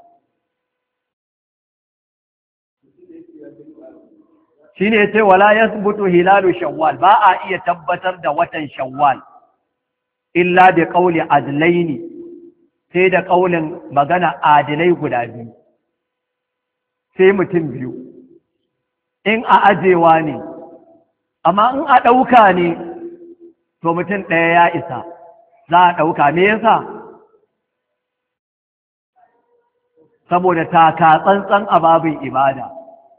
Shi ne ce wala yasbutu hilalu shawwal, ba a iya tabbatar da watan shawwal illa da ƙauli adlaini, sai da ƙaulin magana adilai guda biyu. Sai mutum biyu, in a ajewa ne, amma in a ɗauka ne, to mutum ɗaya ya isa, za a ɗauka. Me yasa? Saboda taka tsantsan a babin ibada.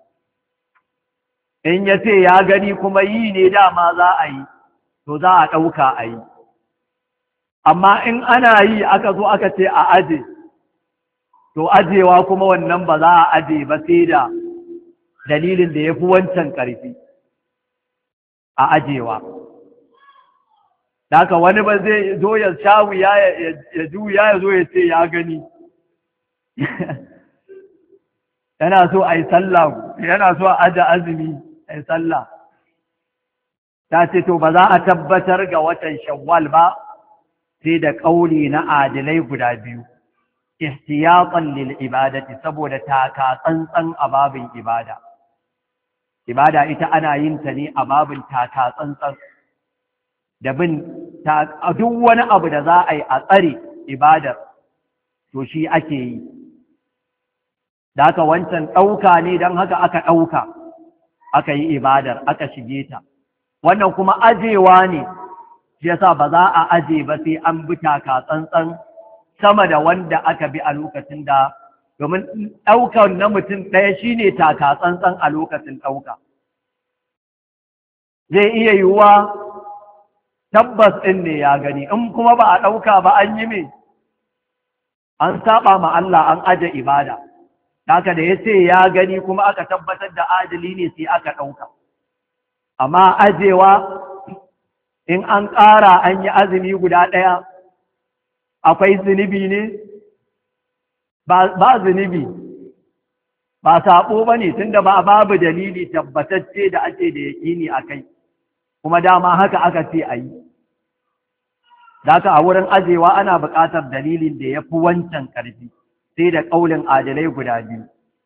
In ya ce ya gani kuma yi ne dama za a yi, to za a ɗauka a yi. Amma in ana yi aka zo aka ce a aje, to ajewa kuma wannan ba za a aje ba sai da dalilin da ya fi wancan ƙarfi a ajewa. Daka wani ba zai zo ya shawu ya juya ya zo ya ce ya gani. Yana so a yi sallah, yana so a aje azumi a yi sallah. Ta ce to ba za a tabbatar ga watan Shawwal ba sai da ƙauli na adilai guda biyu. Ihtiyatan lil ibadati, saboda taka tsantsan a babin ibada. Ibada ita ana yin ta ne a babin taka tsantsan, da bin duk wani abu da za a yi a tsare ibadar, to shi ake yi. Da haka wancan ɗauka ne, don haka aka ɗauka aka yi ibadar, aka shige ta. Wannan kuma ajewa ne, shi yasa ba za a aje ba sai an bi taka tsantsan sama da wanda aka bi a lokacin da, domin ɗaukan na mutum ɗaya shi ne taka tsantsan a lokacin ɗauka. Zai iya yiwuwa tabbas ɗin ne ya gani, in kuma ba a ɗauka ba an yi me, an saba ma Allah, an aje ibada. Haka da ya ce ya gani kuma aka tabbatar da adali ne sai aka ɗauka. Amma ajewa in an ƙara an yi azumi guda ɗaya, akwai zunubi ne? Ba zunubi, ba saɓo ba ne, tunda ba babu dalili tabbatacce da ake da yaƙini a kai, kuma dama haka aka ce a yi. Haka a wurin ajewa ana buƙatar dalilin da ya fi wancan ƙarfi, sai da ƙaulin adalai guda biyu.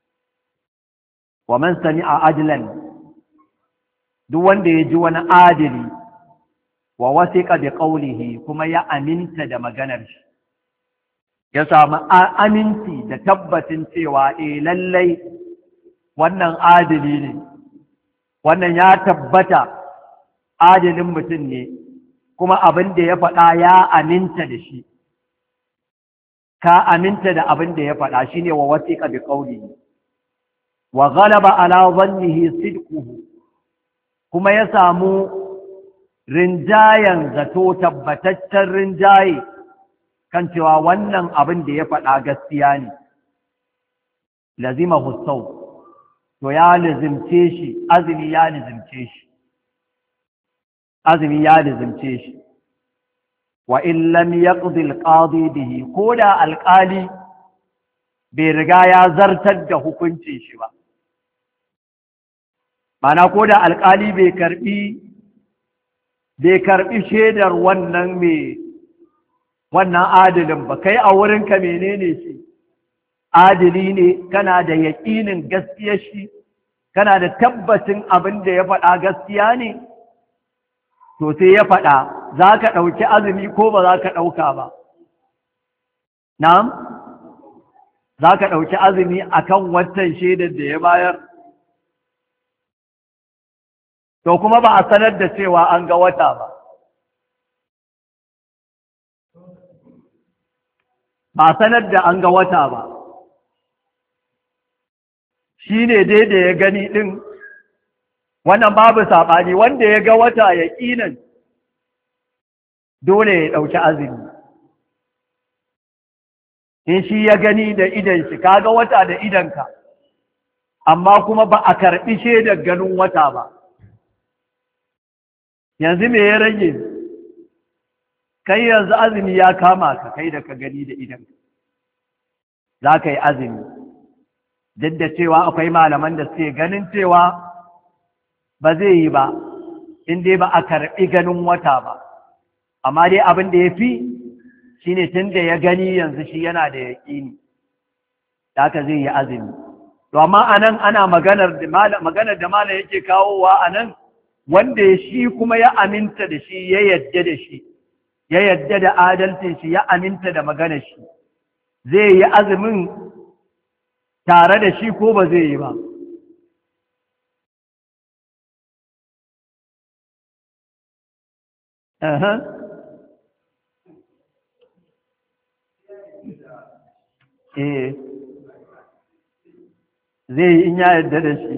Wa man sami'a adlan, duk wanda ya ji wani adali, wa wasiqa bi qawlihi, kuma ya aminta da maganar shi, ya samu aminci da tabbacin cewa eh lallai wannan adili ne, wannan ya tabbata adilin mutum ne, kuma abin da ya faɗa ya aminta da shi, ka aminta da abin da ya faɗa shine wa wasiqa bi qawlihi wa ghalaba ala dhannihi sidquhu, kuma ya samu rinjayen zato tabbataccen rinjaye kan cewa wannan abin da ya faɗa gaskiya ne. Lazima hussau, to ya lazimce shi, azumi ya lazimce shi, azumi ya lazimce shi. Wa in lam yaqdi al-qadi bihi, ko da alƙali bai riga ya zartar da hukuncin shi ba, mana ko da alƙali bai karɓi bai karɓi shaidar wannan mai wannan adilin ba, kai a wurinka menene shi adili ne, kana da yaƙinin gaskiyar shi, kana da tabbacin abin da ya faɗa gaskiya ne, to sai ya faɗa, za ka ɗauki azumi ko ba za ka ɗauka ba? Na'am? Za ka ɗauki azumi a kan watan shaidar da ya bayar? To kuma ba a sanar da cewa an ga wata ba. Ba a sanar da an ga wata ba. Shi ne dai da ya gani ɗin, wannan babu saɓani, wanda ya ga wata ya ƙinan dole ya ɗauki azumi. In shi ya gani da idan shi, ka ga wata da idanka, amma kuma ba a karɓi shaidar ganin wata ba. Yanzu me ya rage? Kai yanzu azumi ya kama ka, kai da ka gani da idanka, za ka yi azumi. Duk da cewa akwai malaman da suke ganin cewa ba zai yi ba, in dai ba a karɓi ganin wata ba. Amma dai abin da ya fi shi ne tun da ya gani yanzu shi yana da yaƙini, da haka zai yi azumi. To amma a nan ana maganar da malam yake kawowa a nan, wanda shi kuma ya aminta da shi, ya yadda da shi, ya yadda da adalcin shi, ya aminta da maganar shi, zai yi azumin tare da shi ko ba zai yi ba? Uh-huh. Eh, zai yi in ya yarda da shi.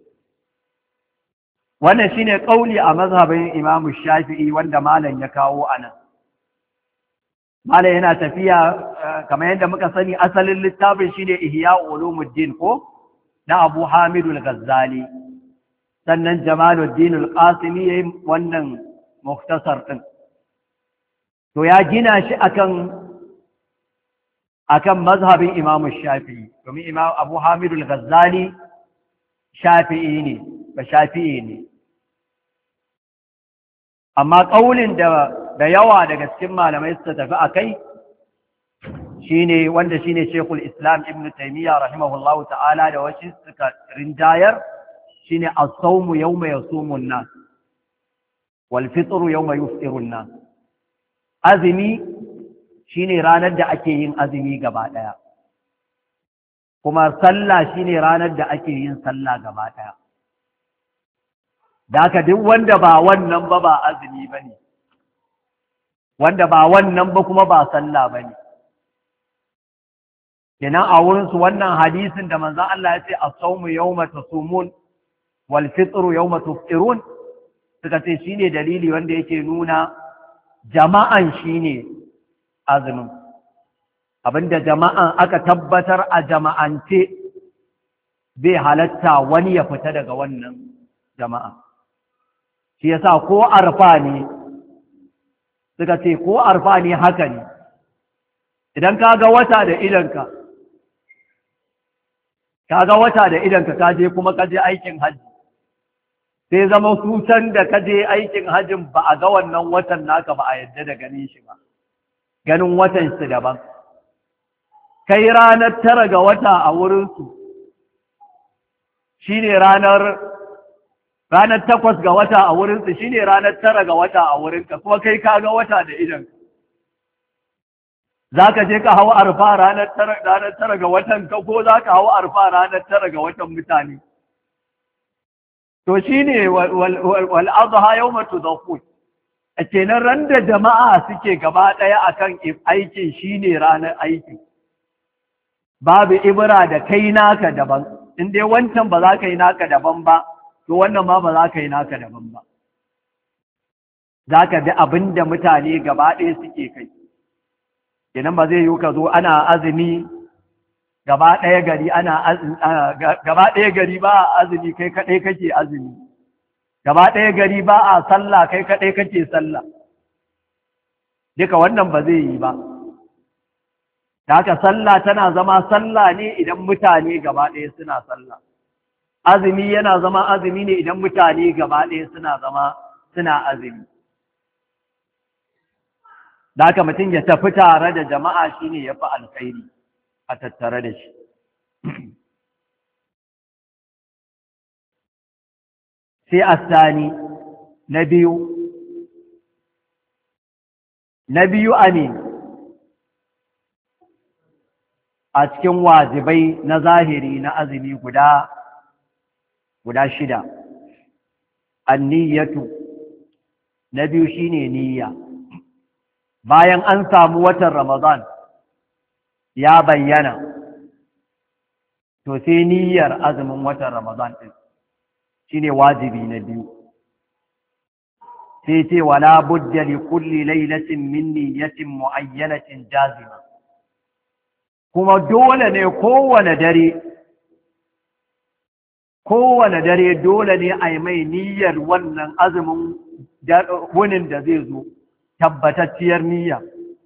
Wannan shine kauli a mazhabin Imam Shafi'i wanda malam ya kawo anan. Malam yana tafiya kamar yadda muka sani, asalin littafin shine Ihya Ulumuddin ko na Abu Hamid al-Ghazali. Sannan Jamaluddin al-Qasimi yayin wannan muktasar ɗin. To ya gina shi akan akan mazhabin Imam Shafi'i, domin Imam Abu Hamid al-Ghazali Shafi'i ne, ba Shafi'i ne. Amma ƙaulin da da yawa daga cikin malamai suka tafi akai shine wanda shine Sheikhul Islam Ibn Taymiyyah rahimahullahu ta'ala da wasu suka rinjayar, shine as-sawmu yawma yasumu an-nas walfitru yawma yufṭiru an-nas. Azumi shine ranar da ake yin azumi gaba daya, kuma sallah shine ranar da ake yin sallah gaba daya. Da haka duk wanda ba wannan ba ba azumi bane, wanda ba wannan ba kuma ba sallah bane. Kenan a wurin su wannan hadisin da manzon Allah ya ce as-sawmu yawma tasumun wal fitru yawma tufṭirun, suka ce shi ne dalili wanda yake nuna jama'an shi ne azumin, abinda jama'an aka tabbatar a jama'ance bai halatta wani ya fita daga wannan jama'a. Shi yasa ko arfa ne, suka ce ko arfa ne haka ne, idan ka ga wata da idanka, ka ga wata da idanka ka je kuma ka je aikin hajji, sai zama tutan da ka je aikin hajjin ba a ga wannan watan naka ba a yadda da ganin shi ba, ganin watan su daban. Kai ranar tara ga wata a wurinsu shi ne ranar ranar takwas ga wata a wurinsu shi ne ranar tara ga wata a wurinka, kuma kai ka ga wata da idan. za ka je ka hau arfa ranar tara ga watan ka ko za ka hau arfa ranar tara ga watan mutane. To shi ne wal'adha yau matu zafi, a kenan ran da jama'a suke gaba ɗaya a kan aikin shi ne ranar aiki. Babu ibra da kai naka daban, in dai wancan ba za ka yi naka daban ba, to wannan ma ba za ka yi naka daban ba. Za ka bi abin da mutane gaba ɗaya suke kai. Kenan ba zai yi ka zo ana azumi gaba ɗaya gari ana gaba ɗaya gari ba a azumi kai kaɗai kake azumi, gaba ɗaya gari ba a sallah kai kaɗai kake sallah, duka wannan ba zai yi ba. Da haka sallah tana zama sallah ne idan mutane gaba ɗaya suna sallah, azumi yana zama azumi ne idan mutane gaba ɗaya suna zama suna azumi. Da haka mutum ya tafi tare da jama'a shine ya fi alkhairi a tattare da shi. Sai asani na biyu, na biyu amin a cikin wajibai na zahiri na azumi guda guda shida. An-niyyatu, na biyu shine niyya. Bayan an samu watan Ramadan ya bayyana, to sai niyyar azumin watan Ramadan ɗin shi ne wajibi na biyu. Sai ce wala budda li kulli lailatin min niyyatin muayyanatin jazima, kuma dole ne kowane dare kowane dare dole ne a yi mai niyyar wannan azumin wunin da zai zo, tabbatacciyar niyya.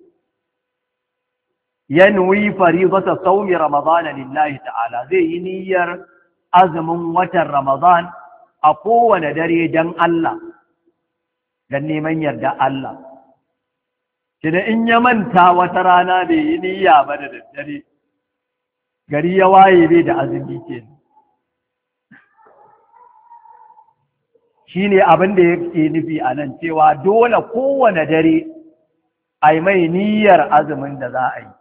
yanwi faridata sawmi ramadana lillahi ta'ala, zai yi niyyar azumin watan Ramadan a kowane dare dan Allah, dan neman yarda Allah. Kina in ya manta wata rana bai yi niyya ba da daddare, gari ya waye bai da azumi kenan. Shine abin da yake nufi a nan, cewa dole kowane dare a yi mai niyyar azumin da za a yi.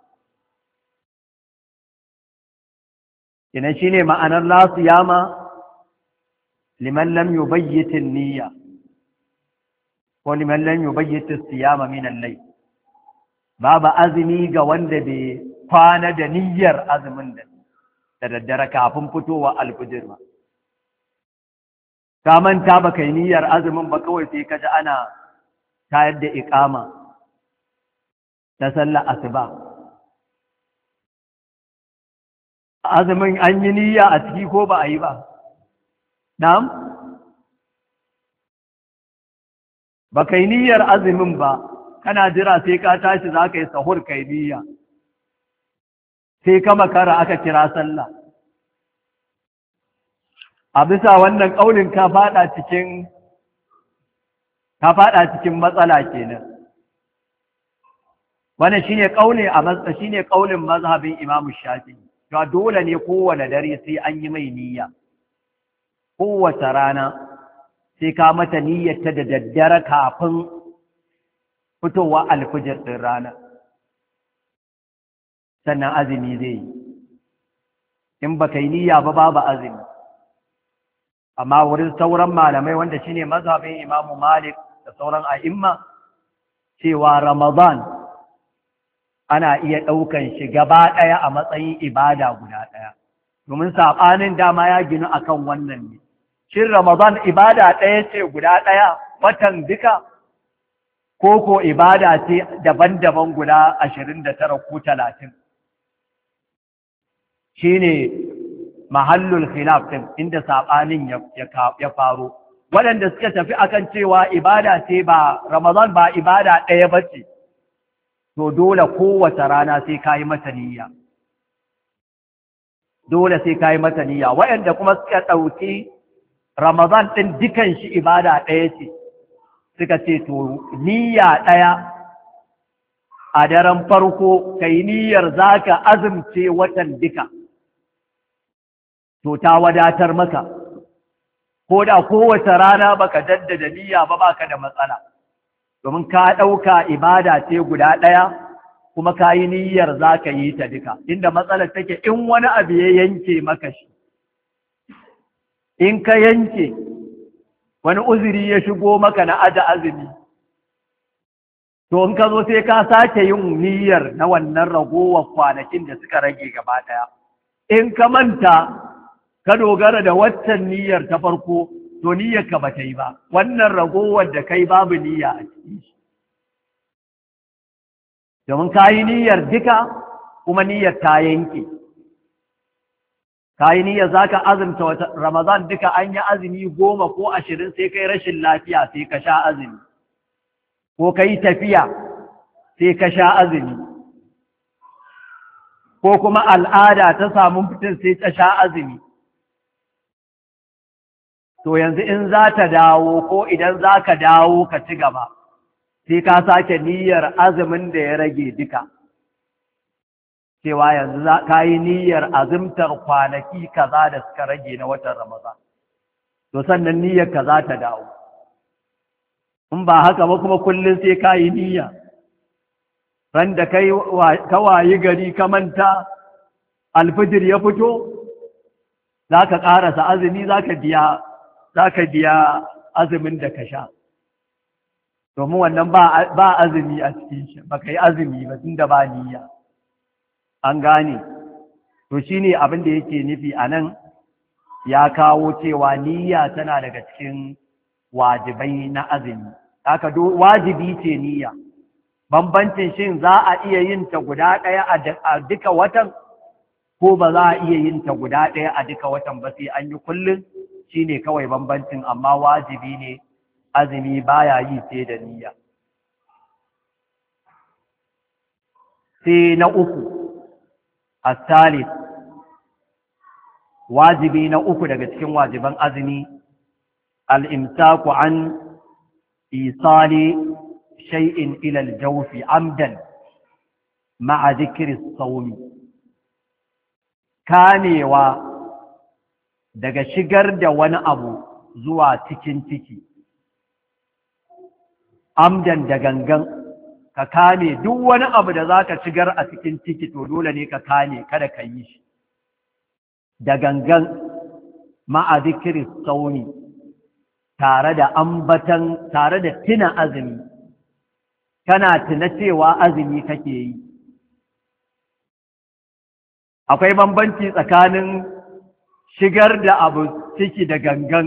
Ina shi ne ma'anar la siyama liman lam yubayyit an-niyya ko liman lam yubayyit as-siyama min al-layl. Babu azumi ga wanda bai kwana da niyyar azumin da daddare kafin fitowa alfijir ba. Ka manta ba kai niyyar azumin ba, kawai sai ka ji ana tayar da iqama ta sallar asuba. Azumin an yi niyya a ciki ko ba a yi ba? Na'am? Ba kai niyyar azumin ba, kana jira sai ka tashi za ka yi sahur kai niyya, sai ka makara aka kira sallah. A bisa wannan ƙaunin ka faɗa cikin ka faɗa cikin matsala kenan. Wannan shine ƙauli a matsa shine ƙaulin mazhabin Imam Shafi'i. To dole ne kowane dare sai an yi mai niyya. Kowace rana sai ka mata niyyarta da daddare kafin fitowa alfijir ɗin rana. Sannan azumi zai yi. In baka yi niyya ba babu azumi. Amma wurin sauran malamai wanda shine mazhabin Imam Malik da sauran a'imma, cewa Ramadan ana iya ɗaukan shi gaba ɗaya a matsayin ibada guda ɗaya, domin saɓanin dama ya ginu akan wannan ne. Shin Ramadan ibada ɗaya ce guda ɗaya watan duka, ko ko ibada ce daban-daban guda ashirin da tara ko talatin? Shi ne mahallul khilaf ɗin inda saɓanin ya faru. Waɗanda suka tafi akan cewa ibada ce ba, Ramadan ba ibada ɗaya ba ce, to dole kowace rana sai ka yi mata niyya. Dole sai ka yi mata niyya. Waɗanda kuma suka ɗauki Ramadan ɗin dukan shi ibada ɗaya ce, suka ce to niyya ɗaya a daren farko ka yi niyyar za ka azumce watan duka, to ta wadatar maka. Ko da kowace rana baka jaddada niyya ba, baka da matsala, domin ka ɗauka ibada ce guda ɗaya kuma ka yi niyyar za ka yi ta duka, inda matsalar take in wani abu ya yanke maka shi, in ka yanke wani uzuri ya shigo maka na aja azumi, to in ka zo sai ka sake yin niyyar na wannan ragowar kwanakin da suka rage gaba ɗaya. In ka manta ka dogara da waccan niyyar ta farko, to niyyar ka ba ta yi ba, wannan ragowar da kai babu niyya a cikin shi. Domin ka yi niyyar duka kuma niyyar ta yanke. Ka yi niyyar za ka azumta wata Ramazan duka, an yi azumi goma ko ashirin sai kai rashin lafiya sai ka sha azumi, ko ka yi tafiya sai ka sha azumi, ko kuma al'ada ta samu fitin sai ta sha azumi. To yanzu in za ta dawo ko idan za ka dawo ka ci gaba, sai ka sake niyyar azumin da ya rage duka. Cewa yanzu ka yi niyyar azumtar kwanaki kaza da suka rage na watan Ramadan. To sannan niyyar ka za ta dawo. In ba haka ba kuma kullum sai ka yi niyya. Ran da ka wayi gari ka manta alfijir ya fito, za ka ƙarasa azumi, za ka biya za ka biya azumin da ka sha. Domin wannan ba azumi a cikin shi, ba ka yi azumi ba tun da ba niyya. An gane, to shi ne abin da yake nufi a nan, ya kawo cewa niyya tana daga cikin wajibai na azumi. Haka wajibi ce niyya. Bambancin shin za a iya yin ta guda ɗaya a duka watan, ko ba za a iya yin ta guda ɗaya a duka watan ba sai an yi kullum, shi ne kawai bambancin, amma wajibi ne azumi baya yi sai da niyya. Sai na uku, as-salis, wajibi na uku daga cikin wajiban azumi, al-imsaku an isali shay'in ila al-jawfi amdan ma'a dhikri as-sawm, kamewa daga shigar da wani abu zuwa cikin ciki, amdan da gangan, ka kame duk wani abu da za ka shigar a cikin ciki, to dole ne ka kame, kada ka yi shi da gangan, ma'a zikirin sauni, tare da ambatan, tare da tuna azumi, kana tuna cewa azumi kake yi. Akwai bambanci tsakanin shigar da abu ciki da gangan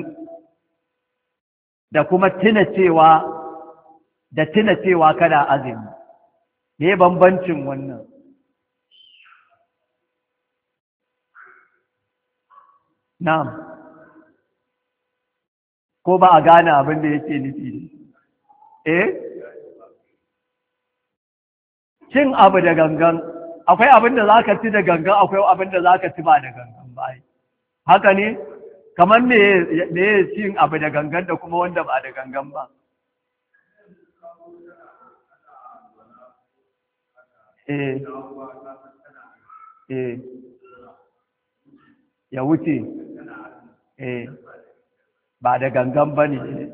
da kuma tuna cewa da tuna cewa kana azumi. Me bambancin wannan? Na'am. Ko ba a gane abin da yake nufi? Eh? Cin abu da gangan, akwai abin da za ka ci da gangan, akwai abin da za ka ci ba da gangan ba. Haka ne? Kamar me ya cin abu da gangan da kuma wanda ba da gangan ba. Eh, eh, ya wuce, eh, ba da gangan ba ne.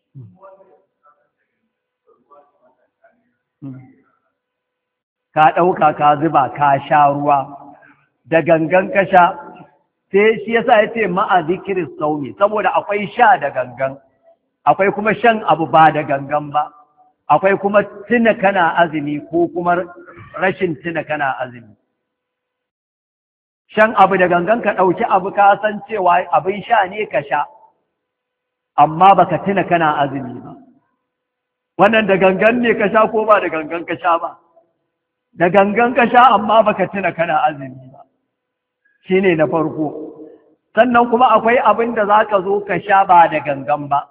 Ka ɗauka ka zuba ka sha ruwa, da gangan ka sha, sai shi yasa ya ce ma'a zikirin saumi, saboda akwai sha da gangan, akwai kuma shan abu ba da gangan ba, akwai kuma tuna kana azumi ko kuma rashin tuna kana azumi. Shan abu da gangan, ka ɗauki abu ka san cewa abin sha ne ka sha, amma baka tuna kana azumi ba. Wannan da gangan ne ka sha ko ba da gangan ka sha ba? Da gangan ka sha amma baka tuna kana azumi ba. Shi ne na farko. Sannan kuma akwai abin da za ka zo ka sha ba da gangan ba.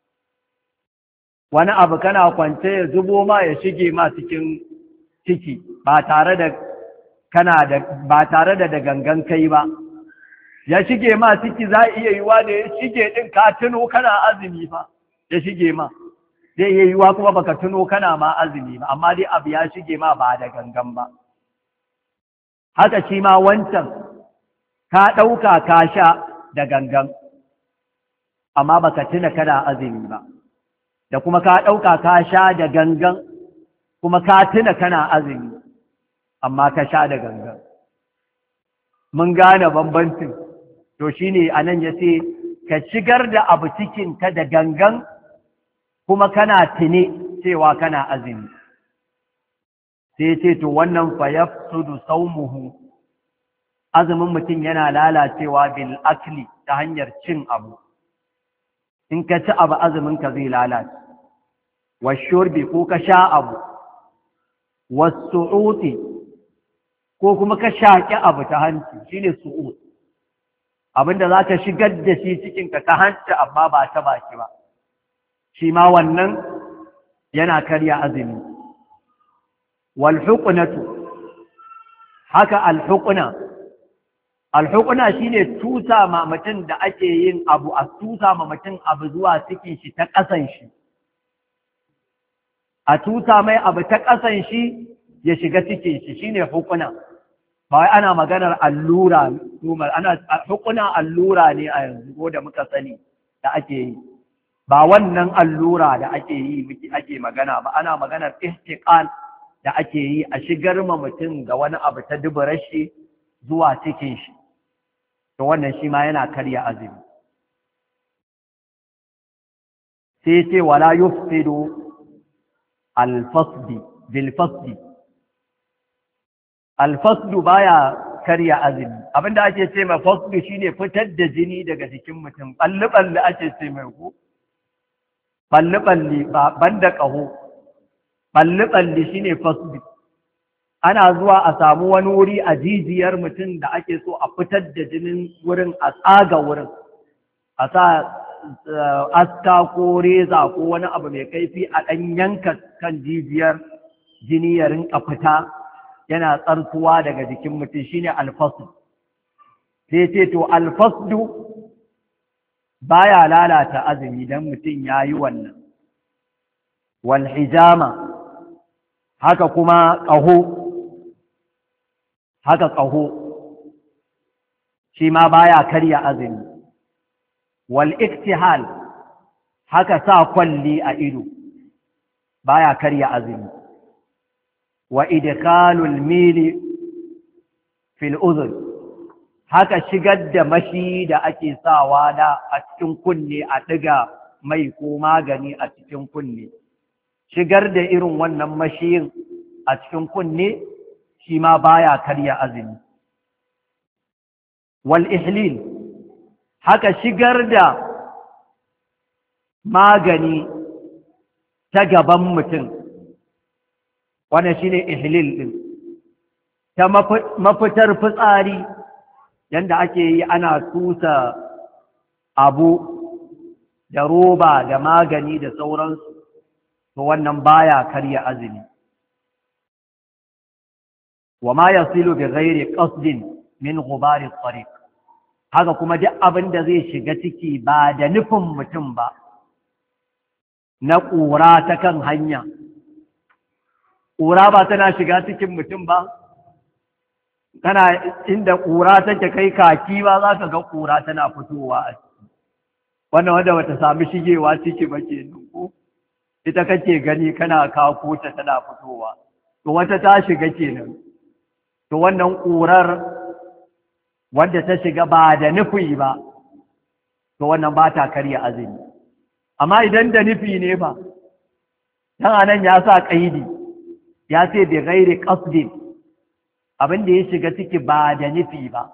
Wani abu kana kwance ya zubo ma ya shige ma cikin ciki ba tare da kana da ba tare da da gangan kai ba. Ya shige ma ciki za iya yiwa da ya shige din ka tuno kana azumi fa, ya shige ma. Zai iya yiwa kuma baka tuno kana ma azumi ba, amma dai abu ya shige ma ba da gangan ba. Haka shi ma wancan ka ɗauka ka sha da gangan, amma baka tuna kana azumi ba. Da kuma ka ɗauka ka sha da gangan, kuma ka tuna kana azumi. amma ka sha da gangan. Mun gane bambancin, to shi ne a nan ya ce, ka shigar da abu cikinka da gangan kuma kana tune cewa kana azumi. Sai ce, to wannan fayaf sudu saumuhu, azumin mutum yana lalacewa bil akli ta hanyar cin abu. In ka ci abu azuminka zai lalace. Wa shurbi ko ka sha abu, wasu'uti ko kuma ka shaƙi abu ta hanci shine su'ut, abinda za ka shigar da shi cikinka ta hanci amma ba ta baki ba, shi ma wannan yana karya azumi. Wal huqnatu, haka al huqna, al huqna shine tusa ma mutum da ake yin abu, a tusa ma mutum abu zuwa cikin shi ta ƙasan shi, a tusa mai abu ta ƙasan shi ya shiga cikin shi shine huqna. Ba wai ana maganar allura, ana hukuna allura ne a yanzu ko da muka sani da ake yi, ba wannan allura da ake yi miki ake magana ba, ana maganar ihtiqal da ake yi a shigar ma mutum ga wani abu ta duburar shi zuwa cikin shi, to wannan shi ma yana karya azumi. sai ce wala yufsidu al-fasdi bil fasdi. Alfasdu baya karya azumi. Abinda ake ce mai fasdu shine fitar da jini daga jikin mutum. Balli-balli ake ce mai ku. Balli-balli ba banda ƙaho. Balli-balli shine fasdu. Ana zuwa a samu wani wuri a jijiyar mutum da ake so a fitar da jinin wurin, a tsaga wurin. A sa aska ko reza ko wani abu mai kaifi a ɗan yanka kan jijiyar, jini ya rinka fita yana tsartuwa daga jikin mutum, shine alfasdu. Sai ce to alfasdu baya lalata azumi dan mutum yayi wannan. Wal hijama, haka kuma ƙaho, haka ƙaho shi ma baya karya azumi. Wal iktihal, haka sa kwalli a ido baya karya azumi. Wa idkhalul mili fil udhun, haka shigar da mashi da ake sawa da a cikin kunne a diga mai ko magani a cikin kunne, shigar da irin wannan mashiyin a cikin kunne shi ma baya karya azumi. Wal ihlil, haka shigar da magani ta gaban mutum, wannan shine ihlil din, ta mafitar fitsari yanda ake yi ana tusa abu da roba da magani da sauransu, to wannan baya karya azumi. Wa ma yasilu bi ghairi qasdin min ghubari at-tariq, haka kuma duk abin da zai shiga ciki ba da nufin mutum ba, na ƙura ta kan hanya. Ƙura ba tana shiga cikin mutum ba, kana inda ƙura take kai kaki ba za ka ga ƙura tana fitowa a ciki. Wannan wanda bata sami shigewa ciki ba ke ko ita kake gani kana kako ta tana fitowa, to wata ta shiga kenan. To wannan ƙurar wanda ta shiga ba da nufi ba, to wannan ba ta karya azumi. Amma idan da nufi ne ba, dan anan ya sa ƙaidi, ya ce bi ghairi qasdin, abin da ya shiga ciki ba da nufi ba,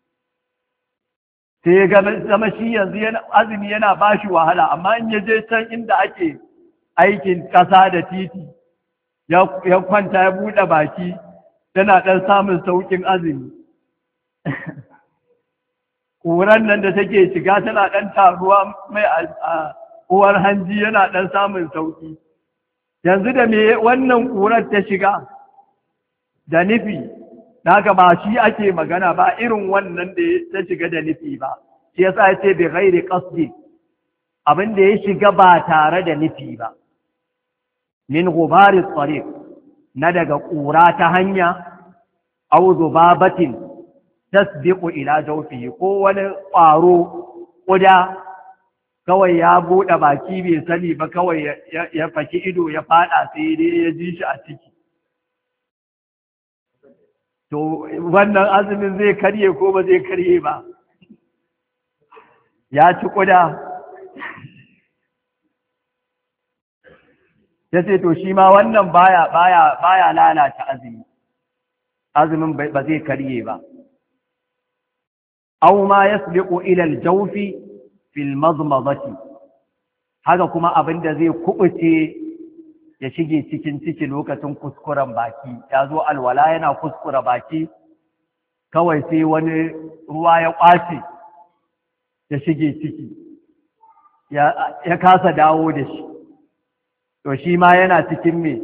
sai ga zama shi yanzu azumi yana ba shi wahala. Amma in ya je can inda ake aikin ƙasa da titi, ya kwanta ya buɗe baki, yana ɗan samun sauƙin azumi. Ƙuran nan da take shiga tana ɗan taruwa mai a uwar hanji, yana ɗan samun sauƙi. Yanzu da me wannan ƙurar ta shiga da nufi, daga ba shi ake magana ba, irin wannan da ta shiga da nufi ba. Shi yasa ya ce bi ghairi qasdi, abin da ya shiga ba tare da nufi ba. Min ghubari tariq, na daga ƙura ta hanya, aw zubabatin tasbiqu ila jawfihi, ko wani ƙwaro ƙuda kawai ya buɗe baki bai sani ba, kawai ya faki ido ya faɗa sai dai ya ji shi a ciki. to wannan azumin zai karye ko ba zai karye ba? Ya ci kuda. Ya ce to shi ma wannan baya baya baya lalata azumi, azumin ba zai karye ba. Aw ma yasbiqu ila al-jawfi fil madmadati, haka kuma abinda zai kubuce ya shige cikin ciki lokacin kuskuren baki, ya zo alwala yana kuskura baki kawai sai wani ruwa ya kwace ya shige ciki ya, ya kasa dawo da shi, to shi ma yana cikin me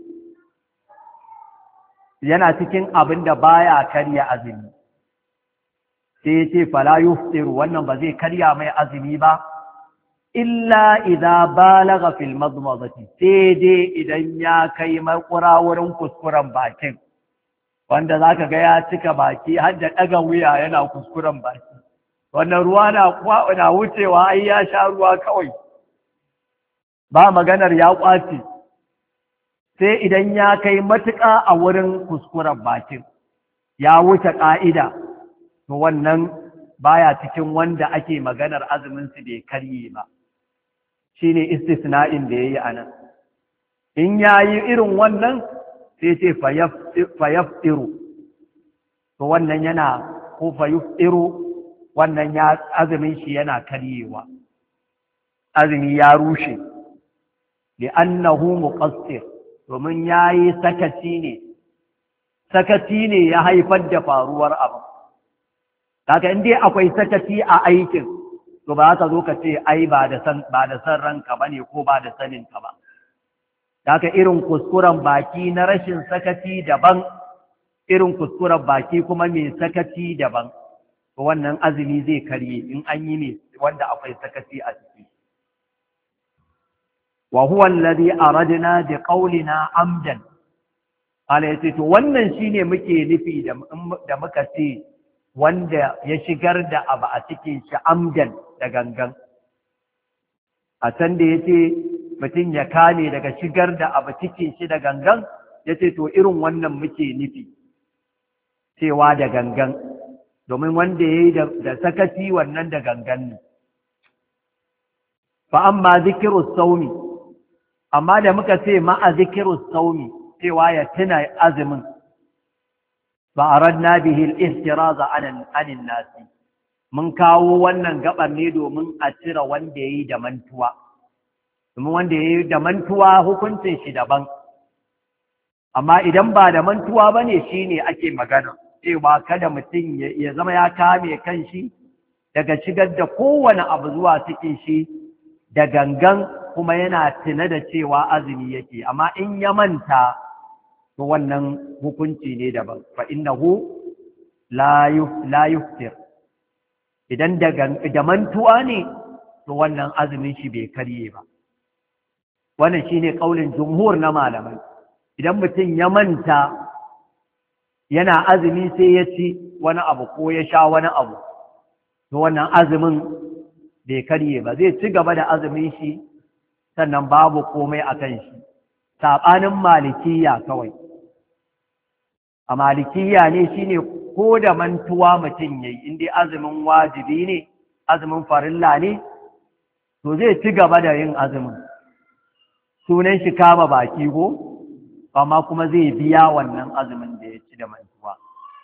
yana cikin abin da baya karya azumi. Sai ya ce fala yuftiru, wannan ba zai karya mai azumi ba illa idza balagha fil madmadati, sai dai idan ya kai makura wurin kuskuren bakin, wanda zaka ga ya cika baki har da daga wuya yana kuskuren baki, wannan ruwa na na wucewa ai ya sha ruwa kawai, ba maganar ya kwace. Sai idan ya kai matuƙa a wurin kuskuren bakin, ya wuce ƙa'ida, to wannan baya cikin wanda ake maganar azumin su bai karye ba. Shine istisna'in da yayi anan. In yayi irin wannan sai ce fayaftiru, to wannan yana ko fayaftiru, wannan ya azumin shi yana karyewa, azumi ya rushe, li'annahu muqassir, domin yayi sakaci ne, sakaci ne ya haifar da faruwar abu. Kaga in dai akwai sakaci a aikin, to ba ka zo ka ce ai ba da san ba da san ranka bane ko ba da sanin ka ba. Kaga irin kuskuren baki na rashin sakaci daban, irin kuskuren baki kuma mai sakaci daban. To wannan azumi zai karye in an yi ne wanda akwai sakaci a ciki. Wa huwa alladhi aradna bi qawlina amdan. Allah yace to wannan shine muke nufi da da muka ce wanda ya shigar da abu a cikin shi amdan da gangan. A can da yace mutum ya kame daga shigar da abu cikin shi da gangan, yace to irin wannan muke nufi cewa da gangan, domin wanda yayi da sakaci wannan da gangan ne. Fa amma zikirus saumi, amma da muka ce ma'a zikirus saumi cewa ya tuna azumin, ba aradna bihi al-ihtiraza anin nasi, mun kawo wannan gabar ne domin a cire wanda yayi da mantuwa, domin wanda yayi da mantuwa hukuncin shi daban, amma idan ba da mantuwa bane shine ake magana cewa kada mutum ya zama ya kame kanshi daga shigar da kowane abu zuwa cikin shi da gangan, kuma yana tuna da cewa azumi yake, amma in ya manta to wannan hukunci ne daban. Fa innahu la yuftir, idan da mantuwa ne to wannan azumin shi bai karye ba. Wannan shine kaulin jumhur na malamai. Idan mutum ya manta yana azumi sai ya ci wani abu ko ya sha wani abu, to wannan azumin bai karye ba, zai ci gaba da azumin shi, sannan babu komai a kan shi, saɓanin malikiya kawai. A malikiya ne shine ko da mantuwa mutum yayi, in dai azumin wajibi ne, azumin farilla ne, to zai ci gaba da yin azumin, sunan shi kama baki ko, amma kuma zai biya wannan azumin da ya ci da mantuwa.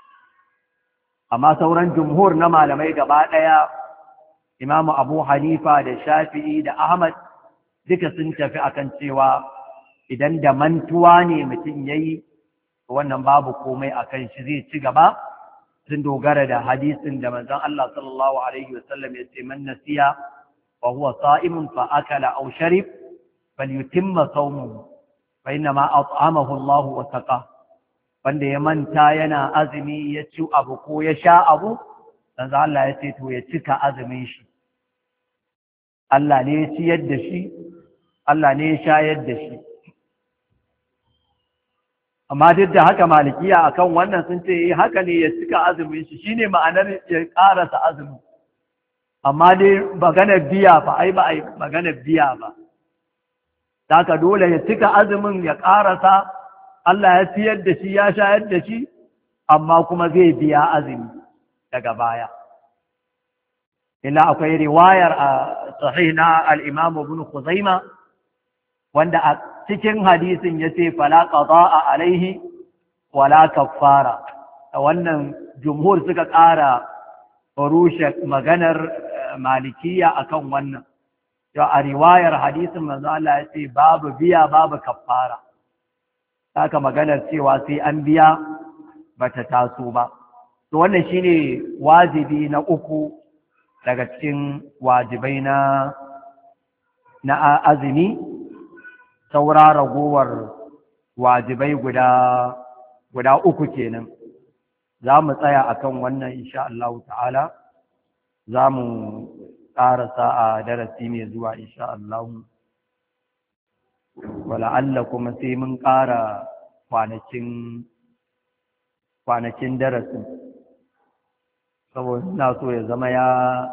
Amma sauran jumhur na malamai gaba ɗaya, Imamu Abu Hanifa da Shafi'i da Ahmad, duka sun tafi akan cewa idan da mantuwa ne mutum yayi, wannan babu komai akan shi, zai ci gaba. Sun dogara da hadisin da manzon Allah sallallahu alaihi wasallam ya ce, man nasiya wa huwa sa'imun fa akala aw sharib falyutimma sawmuhu fa inna ma at'amahu Allah wa saqa. Wanda ya manta yana azumi ya ci abu ko ya sha abu, manzon Allah ya ce to ya cika azumin shi. Allah ne ya ciyar da shi, Allah ne ya shayar da shi. Amma duk da haka malikiya akan wannan sun ce haka ne ya cika azumin shi, shine ma'anar ya karasa azumin. Amma dai maganar biya fa ai ba ai maganar biya ba. Haka dole ya cika azumin ya karasa, Allah ya ciyar da shi ya shayar da shi, amma kuma zai biya azumi daga baya. Illa akwai riwayar a sahih na al-Imam Ibn Khuzaima wanda a cikin hadisin yace fala qada'a alaihi wala kaffara. Wannan jumhur suka ƙara rushe maganar malikiya akan wannan. To a riwayar hadisin manzo Allah yace babu biya babu kaffara. Haka maganar cewa sai an biya bata taso ba. To wannan shine wajibi na uku daga cikin wajibai na na azumi. Saura ragowar wajibai guda guda uku kenan. Za mu tsaya akan wannan insha Allah ta'ala. Za mu ƙarasa a darasi mai zuwa insha Allah. Wala'alla kuma sai mun ƙara kwanakin kwanakin darasin. Saboda ina so ya zama ya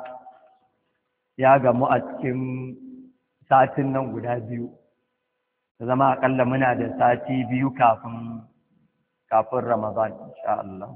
ya gamu a cikin satin nan guda biyu. Ya zama aƙalla muna da sati biyu kafin kafin Ramadan insha Allah.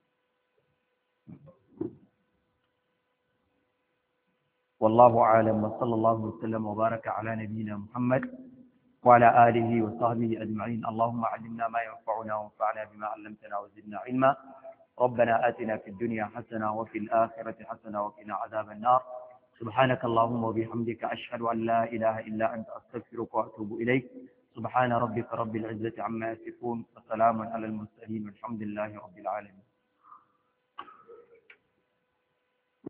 والله أعلم وصلى الله وسلم وبارك على نبينا محمد وعلى آله وصحبه أجمعين. اللهم علمنا ما ينفعنا وانفعنا بما علمتنا وزدنا علما. ربنا آتنا في الدنيا حسنة وفي الآخرة حسنة وقنا عذاب النار. سبحانك اللهم وبحمدك أشهد أن لا إله إلا أنت أستغفرك وأتوب إليك. سبحان ربك رب العزة عما يصفون وسلام على المرسلين والحمد لله رب العالمين.